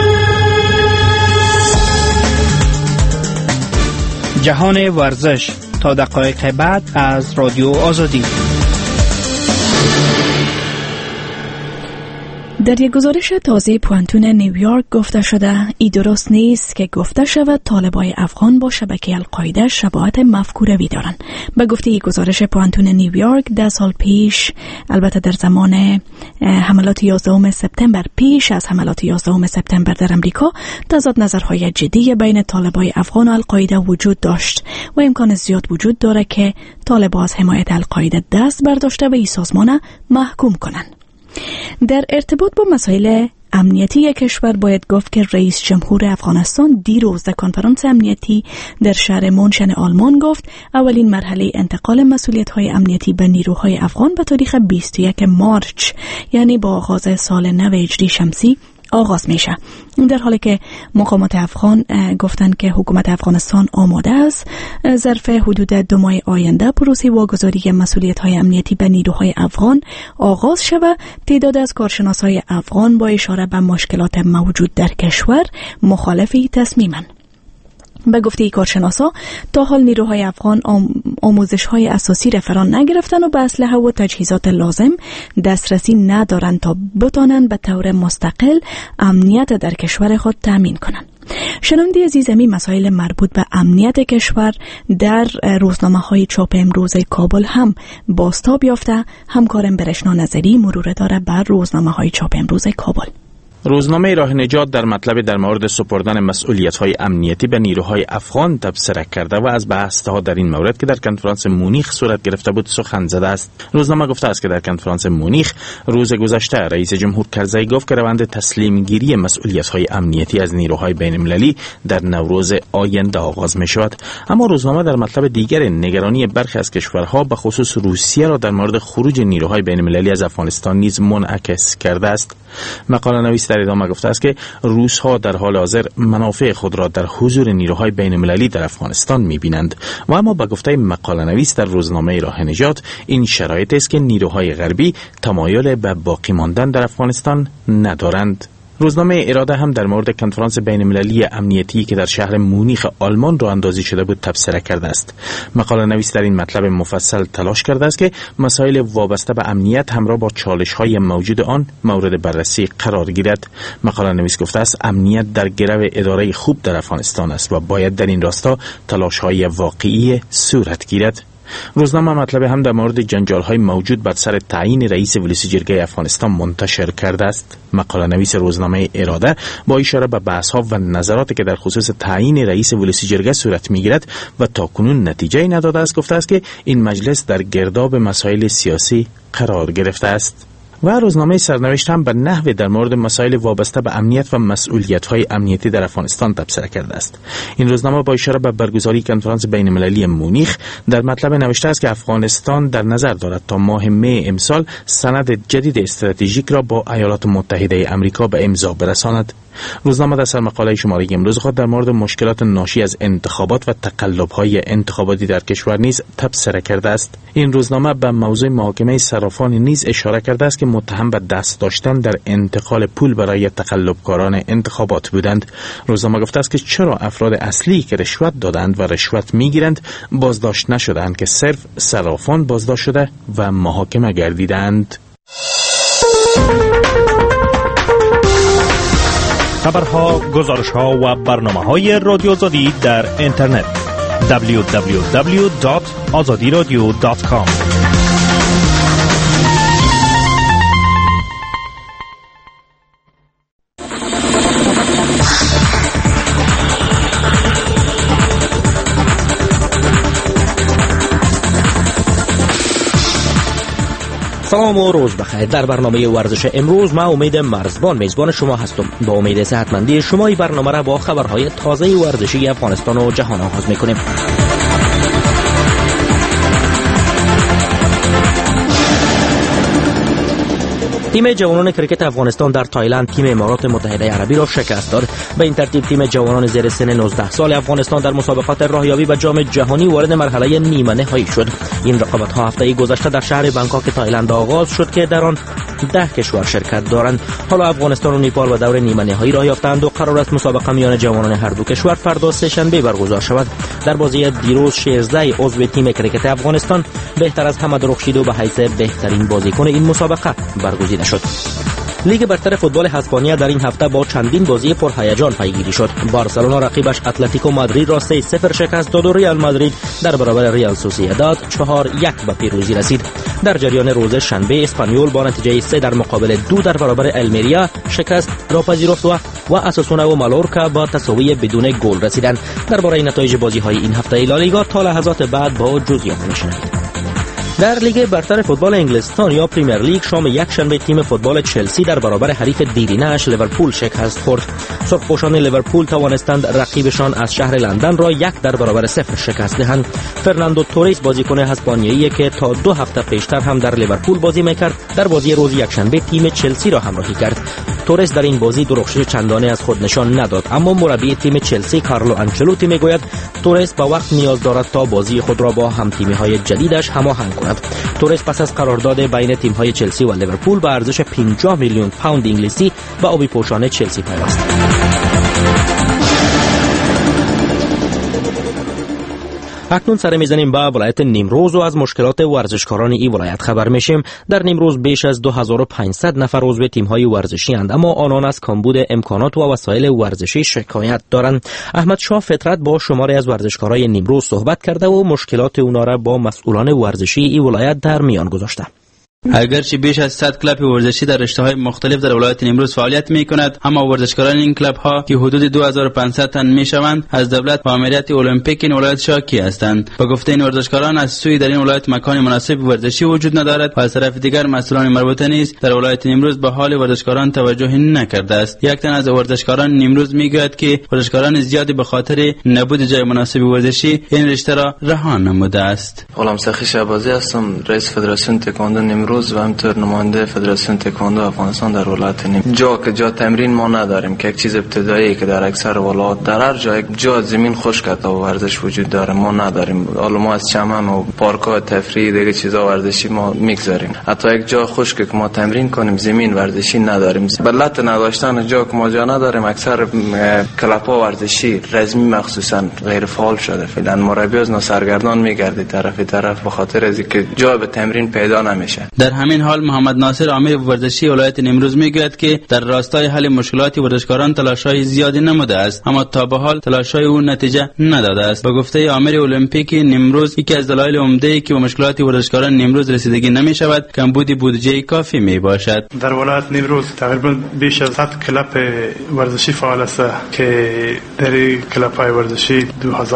جهان ورزش تا دقایق بعد از رادیو آزادی. در یک گزارش تازه پوانتون نیویورک گفته شده ای درست نیست که گفته شود طالبای افغان با شبکه القاعده شباهت مفکوره‌ای دارند. به گفته ای گزارش پوانتون نیویورک 10 سال پیش، البته در زمان حملات 11 سپتامبر، پیش از حملات 11 سپتامبر در امریکا، تضاد نظرهای جدی بین طالبای افغان و القاعده وجود داشت و امکان زیاد وجود داره که طالبان از حمایت القاعده دست برداشته و این سازمان محکوم کنند. در ارتباط با مسائل امنیتی کشور باید گفت که رئیس جمهور افغانستان دیروز در کنفرانس امنیتی در شهر مونشن آلمان گفت اولین مرحله انتقال مسئولیت‌های امنیتی به نیروهای افغان به تاریخ 21 مارچ، یعنی با آغاز سال نو هجری شمسی آغاز میشه، در حالی که مقامات افغان گفتند که حکومت افغانستان آماده است ظرف حدود 2 ماه آینده پروسه واگذاری مسئولیت‌های امنیتی به نیروهای افغان آغاز شود. تعداد از کارشناسای افغان با اشاره به مشکلات موجود در کشور مخالف تصمیمند. به گفته کارشناسا تا حال نیروهای افغان آموزش‌های اساسی را فرا نگرفتن و به اسلحه و تجهیزات لازم دسترسی ندارند تا بتوانند به طور مستقل امنیت در کشور خود تامین کنند. شنونده عزیزمی، مسائل مربوط به امنیت کشور در روزنامه‌های چاپ امروز کابل هم بازتاب یافته. همکارم برشنا نظری مرور داره بر روزنامه‌های چاپ امروز کابل. روزنامه راه نجات در مطلب در مورد سپردن مسئولیت‌های امنیتی به نیروهای افغان تبصره کرده و از بحث‌ها در این مورد که در کنفرانس مونیخ صورت گرفته بود سخن زده است. روزنامه گفته است که در کنفرانس مونیخ روز گذشته رئیس جمهور کرزی گفت که روند تسلیم گیری مسئولیت‌های امنیتی از نیروهای بین‌المللی در نوروز آینده آغاز می‌شود. اما روزنامه در مطلب دیگر نگرانی برخی از کشورها به خصوص روسیه را در مورد خروج نیروهای بین‌المللی از افغانستان نیز منعکس کرده است. مقاله نویس در ادامه گفته است که روس‌ها در حال حاضر منافع خود را در حضور نیروهای بین‌المللی در افغانستان می‌بینند و اما به گفته مقاله نویس در روزنامه راه نجات این شرایط است که نیروهای غربی تمایل به باقی ماندن در افغانستان ندارند. روزنامه اراده هم در مورد کنفرانس بین‌المللی امنیتی که در شهر مونیخ آلمان راه اندازی شده بود تبصره کرده است. مقاله نویس در این مطلب مفصل تلاش کرده است که مسائل وابسته به امنیت همراه با چالش‌های موجود آن مورد بررسی قرار گیرد. مقاله نویس گفته است امنیت در گرو اداره خوب در افغانستان است و باید در این راستا تلاش‌های واقعی صورت گیرد. روزنامه مطلب هم در مورد جنجال‌های موجود بر سر تعیین رئیس ولسی جرگه افغانستان منتشر کرده است. مقاله نویس روزنامه اراده با اشاره به بحث‌ها و نظراتی که در خصوص تعیین رئیس ولسی جرگه صورت می‌گیرد و تاکنون نتیجه نداده است گفته است که این مجلس در گرداب مسائل سیاسی قرار گرفته است. و روزنامه سرنوشت هم به نحوی در مورد مسائل وابسته به امنیت و مسئولیت‌های امنیتی در افغانستان تبصره کرده است. این روزنامه با اشاره به برگزاری کنفرانس بین‌المللی مونیخ در مطلب نوشته است که افغانستان در نظر دارد تا ماه می امسال سند جدید استراتژیک را با ایالات متحده آمریکا به امضا برساند. روزنامه در سرمقاله شماره امروز خود در مورد مشکلات ناشی از انتخابات و تقلب‌های انتخاباتی در کشور نیز تبصره کرده است. این روزنامه به موضوع محاکمه صرافان نیز اشاره کرده است که متهم به دست داشتن در انتقال پول برای تقلبکاران انتخابات بودند. روزنامه گفته است که چرا افراد اصلی که رشوت دادند و رشوت میگیرند بازداشت نشدند که صرف صرافان بازداشت شده و محاکمه گردیدند. خبرها، گزارش‌ها و برنامه‌های رادیو آزادی در اینترنت www.azadiradio.com. سلام و روز بخیر. در برنامه ورزش امروز ما امید مرزبان میزبان شما هستم. با امید صحتمندی شما این برنامه را با خبرهای تازه ورزشی افغانستان و جهان آغاز میکنیم. تیم جوانان کرکت افغانستان در تایلند تیم امارات متحده عربی را شکست داد. به این ترتیب تیم جوانان زیر سن 19 سال افغانستان در مسابقات راهیابی به جام جهانی وارد مرحله نیمه نهایی شد. این رقابت‌ها هفته گذشته در شهر بانکوک تایلند آغاز شد که در آن 10 کشور شرکت دارند. حالا افغانستان و نیپال به دور نیمه نهایی راه یافتند و قرار است مسابقه میان جوانان هر دو کشور فردا سه‌شنبه برگزار شود. در بازی دیروز شیرزی عضو تیم کرکت افغانستان بهتر از حمد رخشیدو به حیث بهترین بازیکن این مسابقه برگزیده شد. لیگ برتر فوتبال اسپانیا در این هفته با چندین بازی پرهیجان پیگیری شد. بارسلونا رقیبش اتلتیکو مادرید را 3-0 شکست داد و ریال مادرید در برابر ریال سوسییداد 4-1 به پیروزی رسید. در جریان روز شنبه اسپانیول با نتیجه 3 در مقابل 2 در برابر المریا شکست را پذیرفت و اساسونا و مالورکا با تساوی بدون گل رسیدند. درباره نتایج بازی‌های این هفته لالیگا تا لحظات بعد با جزئیات می‌شنوید. در لیگ برتر فوتبال انگلستان یا پریمیر لیگ شام یک شنبه تیم فوتبال چلسی در برابر حریف دیرینه‌اش لیورپول شکست خورد. سرخپوشان لیورپول توانستند رقیبشان از شهر لندن را 1 در برابر 0 شکست دهند. فرناندو توریس بازیکن اسپانیایی که تا 2 هفته پیشتر هم در لیورپول بازی می‌کرد در بازی روز یک شنبه تیم چلسی را همراهی کرد. توریس در این بازی درخشش چندانی از خود نشان نداد، اما مربی تیم چلسی کارلو آنچلوتی میگوید توریس با وقت نیاز دارد تا بازی خود را با هم‌تیمی‌های جدیدش هماهنگ کند. توریس پس از قرارداد بین تیم‌های چلسی و لیورپول با ارزش 50 میلیون پوند انگلیسی به آبی پوشان چلسی پیوست. اکنون سر میزنیم به ولایت نیمروز و از مشکلات ورزشکاران این ولایت خبر میشیم. در نیمروز بیش از 2500 نفر عضو تیم‌های ورزشی اند، اما آنان از کمبود امکانات و وسایل ورزشی شکایت دارند. احمد شاه فطرت با شماری از ورزشکارای نیمروز صحبت کرده و مشکلات اونا را با مسئولان ورزشی این ولایت در میان گذاشته. اگرچه بیش از 100 کلاب ورزشی در رشته‌های مختلف در ولایت نیمروز فعالیت می‌کند، اما ورزشکاران این کلاب‌ها که حدود 2500 تن می‌شوند از دولت و امنیت المپیک این ولایت شاکی هستند. با گفته این ورزشکاران از سوی در این ولایت مکان مناسب ورزشی وجود ندارد و از طرف دیگر مسئولان مربوطه نیز در ولایت نیمروز به حال ورزشکاران توجه نکرده است. یک تن از ورزشکاران نیمروز می‌گوید که ورزشکاران زیادی به خاطر نبود جای مناسب ورزشی این رشته را رها نموده است. غلام سخی شهبازی هستم، رئیس فدراسیون تکواندو نیمروز و همینطور نماینده فدراسیون تکواندو افغانستان در ولایت نیمروز. جا تمرین ما نداریم که یک چیز ابتدایی که در اکثر ولایات در هر جای جا زمین خشک و ورزش وجود داره ما نداریم. حالا ما از چمن و پارک‌ها تفریحی دیگه چیزا ورزشی ما میگذاریم. حتی یک جا خشک که ما تمرین کنیم زمین ورزشی نداریم. بلت نداشتن جا که ما جا نداریم، اکثر کلاب‌ها ورزشی رسمی مخصوصا غیر فعال شده. فعلا مربی از ناسرگردان میگرده طرف به خاطر از اینکه جا به تمرین پیدا نمیشه. در همین حال محمد ناصر عامل ورزشی ولایت نیمروز میگوید که در راستای حل مشکلات ورزشکاران تلاش‌های زیادی نموده است، اما تا به حال تلاش‌های او نتیجه نداده است. با گفته عامل المپیک نیمروز یکی از دلایل عمده‌ای که به مشکلات ورزشکاران نیمروز رسیدگی نمی‌شود کمبود بودجه کافی میباشد. در ولایت نیمروز تقریبا بیش از 100 کلاب ورزشی فعال است که در کلاب‌های ورزشی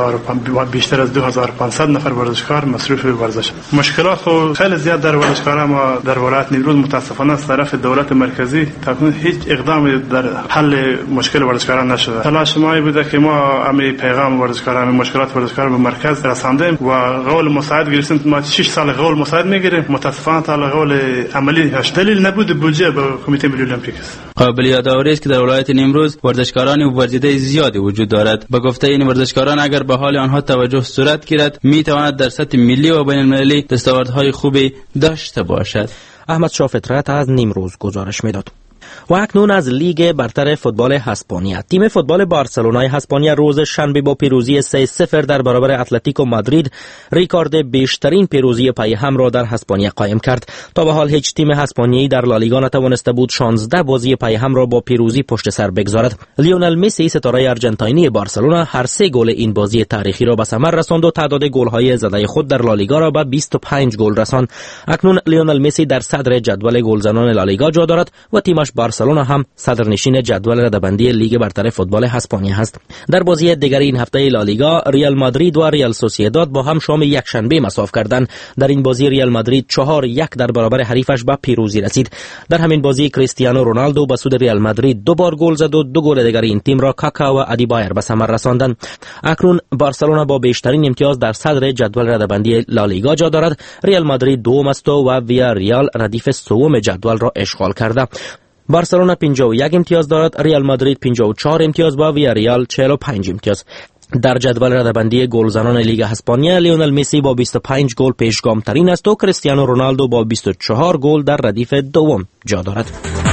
بیشتر از 2500 نفر ورزشکار مصروف ورزش. مشکلات خیلی زیاد در ورزشکاران ما در ولایت نیمروز متاسفانه از طرف دولت مرکزی تقریبا هیچ اقدامی در حل مشکل ورزشکاران نشده. تلاش ما بوده که ما همین پیغام ورزشکاران، مشکلات ورزشکاران به مرکز رساندیم و قول مساعد گرفتیم. ما 6 سال قول مساعد میگیریم، متاسفانه تا قول عملی هست. دلیل نبود بودجه به کمیته ملی المپیک است. قابل یادآوری است که در ولایت نیمروز ورزشکاران ورزیده زیادی وجود دارد. به گفته این ورزشکاران اگر به حال آنها توجه صورت گیرد میتواند در سطح ملی و بین المللی دستاوردهای خوبی داشته باشد. احمد شاه فطرت از نیمروز گزارش میداد. و اکنون از لیگ برتر فوتبال اسپانیا. تیم فوتبال بارسلونای اسپانیا روز شنبه با پیروزی 3-0 در برابر اتلتیکو مادرید ریکارد بیشترین پیروزی پای هم را در اسپانیا قائم کرد. تا به حال هیچ تیم اسپانیایی در لالیگا نتوانسته بود 16 بازی پای هم را با پیروزی پشت سر بگذارد. لیونل مسی ستاره آرژانتینی بارسلونا هر 3 گل این بازی تاریخی را به ثمر رساند و تعداد گل‌های زده خود در لالیگا را به 25 گل رساند. اکنون لیونل مسی در صدر جدول گلزنان لالیگا جا دارد و تیمش بارسلونا هم صدرنشین جدول رده‌بندی لیگ برتر فوتبال اسپانیا است. در بازی دیگر این هفته لالیگا ریال مادرید و ریال سوسییداد با هم شام یک شنبه مساف کردند. در این بازی ریال مادرید 4-1 در برابر حریفش به پیروزی رسید. در همین بازی کریستیانو رونالدو به سود ریال مادرید 2 بار گل زد و 2 گل دیگر این تیم را کاکا و ادیبایر به ثمر رساندند. اکنون بارسلونا با بیشترین امتیاز در صدر جدول رده‌بندی لالیگا جا دارد. ریال مادرید دوم است و ویاریال ردیف سوم جدول را اشغال کرده. بارسلونا 51 امتیاز دارد، ریال مادرید 54 امتیاز با ویاریال 45 امتیاز. در جدول رده‌بندی گلزنان لیگ اسپانیا لیونل مسی با 25 گل پیشگام ترین است و کریستیانو رونالدو با 24 گل در ردیف دوم جا دارد.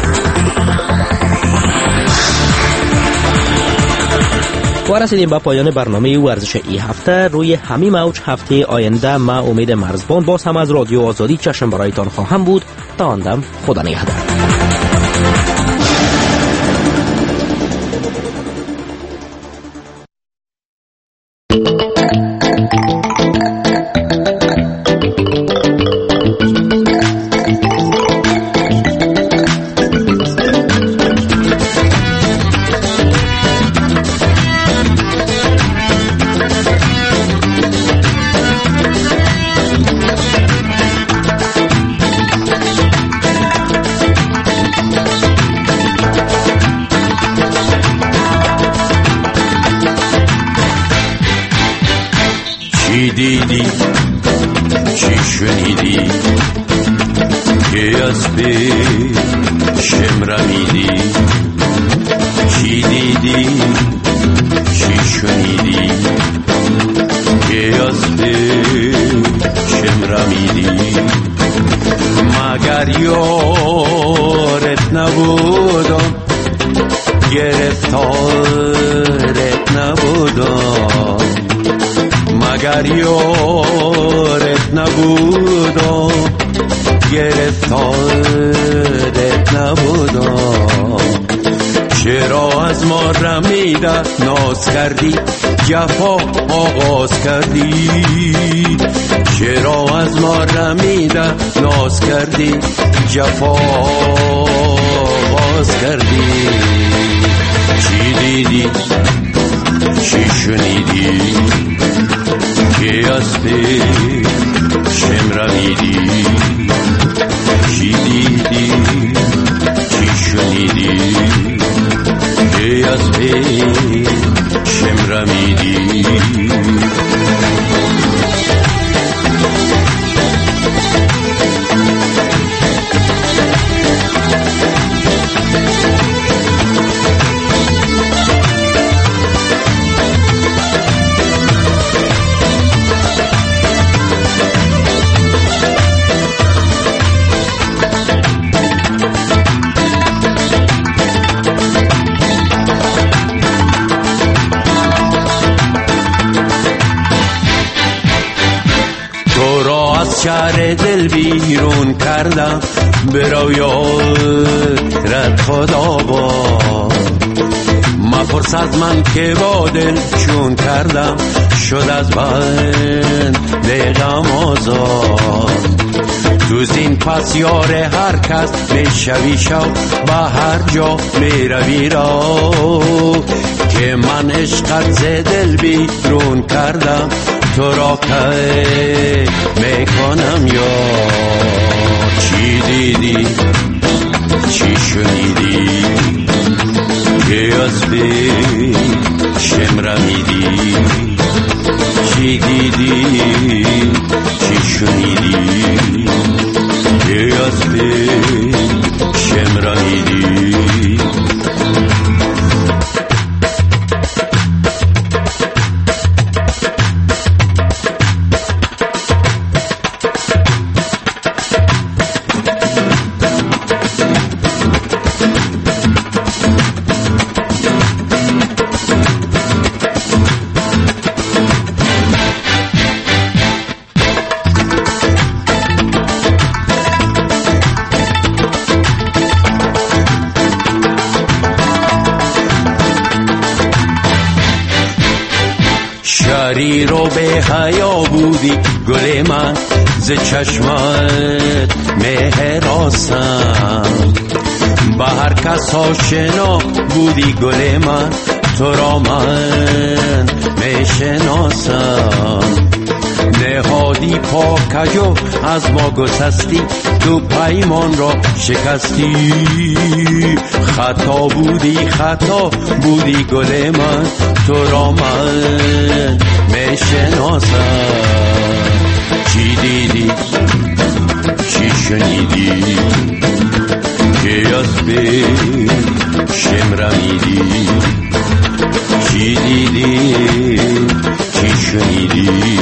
و رسیدیم به پایان برنامه ورزش این هفته. روی همین موج هفته آینده ما امید مرزبان باز هم از رادیو آزادی چشم برایتان خواهم بود. تا آن دم خدا نگهدار. دیدی چی شنیدی که از پیشم رمیدی چی دیدی چی شنیدی که از پیشم رمیدی مگر یارت نبودم گرفتارت نبودم مگر یارت نبودم گرفتارت نبودم چرا از ما رمیده ناز کردی جفا آغاز کردی چرا از ما رمیده ناز کردی جفا آغاز کردی چی دیدی چی شنیدی که از پیشم رمیدی چی دیدی چی شنیدی که از پیشم رمیدی شهر دل بیرون کردم به رویات خدا با مپرس از من که با دل چون کردم شد از بند دلم آزاد تو زین پس یار هر کس میشوی شو به هر جا میروی را که من عشقت ز دل بیرون کردم تو را که میکنم یا چی دیدی چی شنیدی که از پیشم رمیدی چی دیدی چی شنیدی که از پیشم رمیدی شریر و به حیا بودی گل من ز چشمت مهر آسم به هر کس آشنا بودی گل من تو را من میشناسم نهادی پاکجو از ما گسستی تو پیمان را شکستی خطا بودی گل من تو را من میشناسم چی دیدی چی شنیدی که از پیشم رمیدی چی دیدی چی شنیدی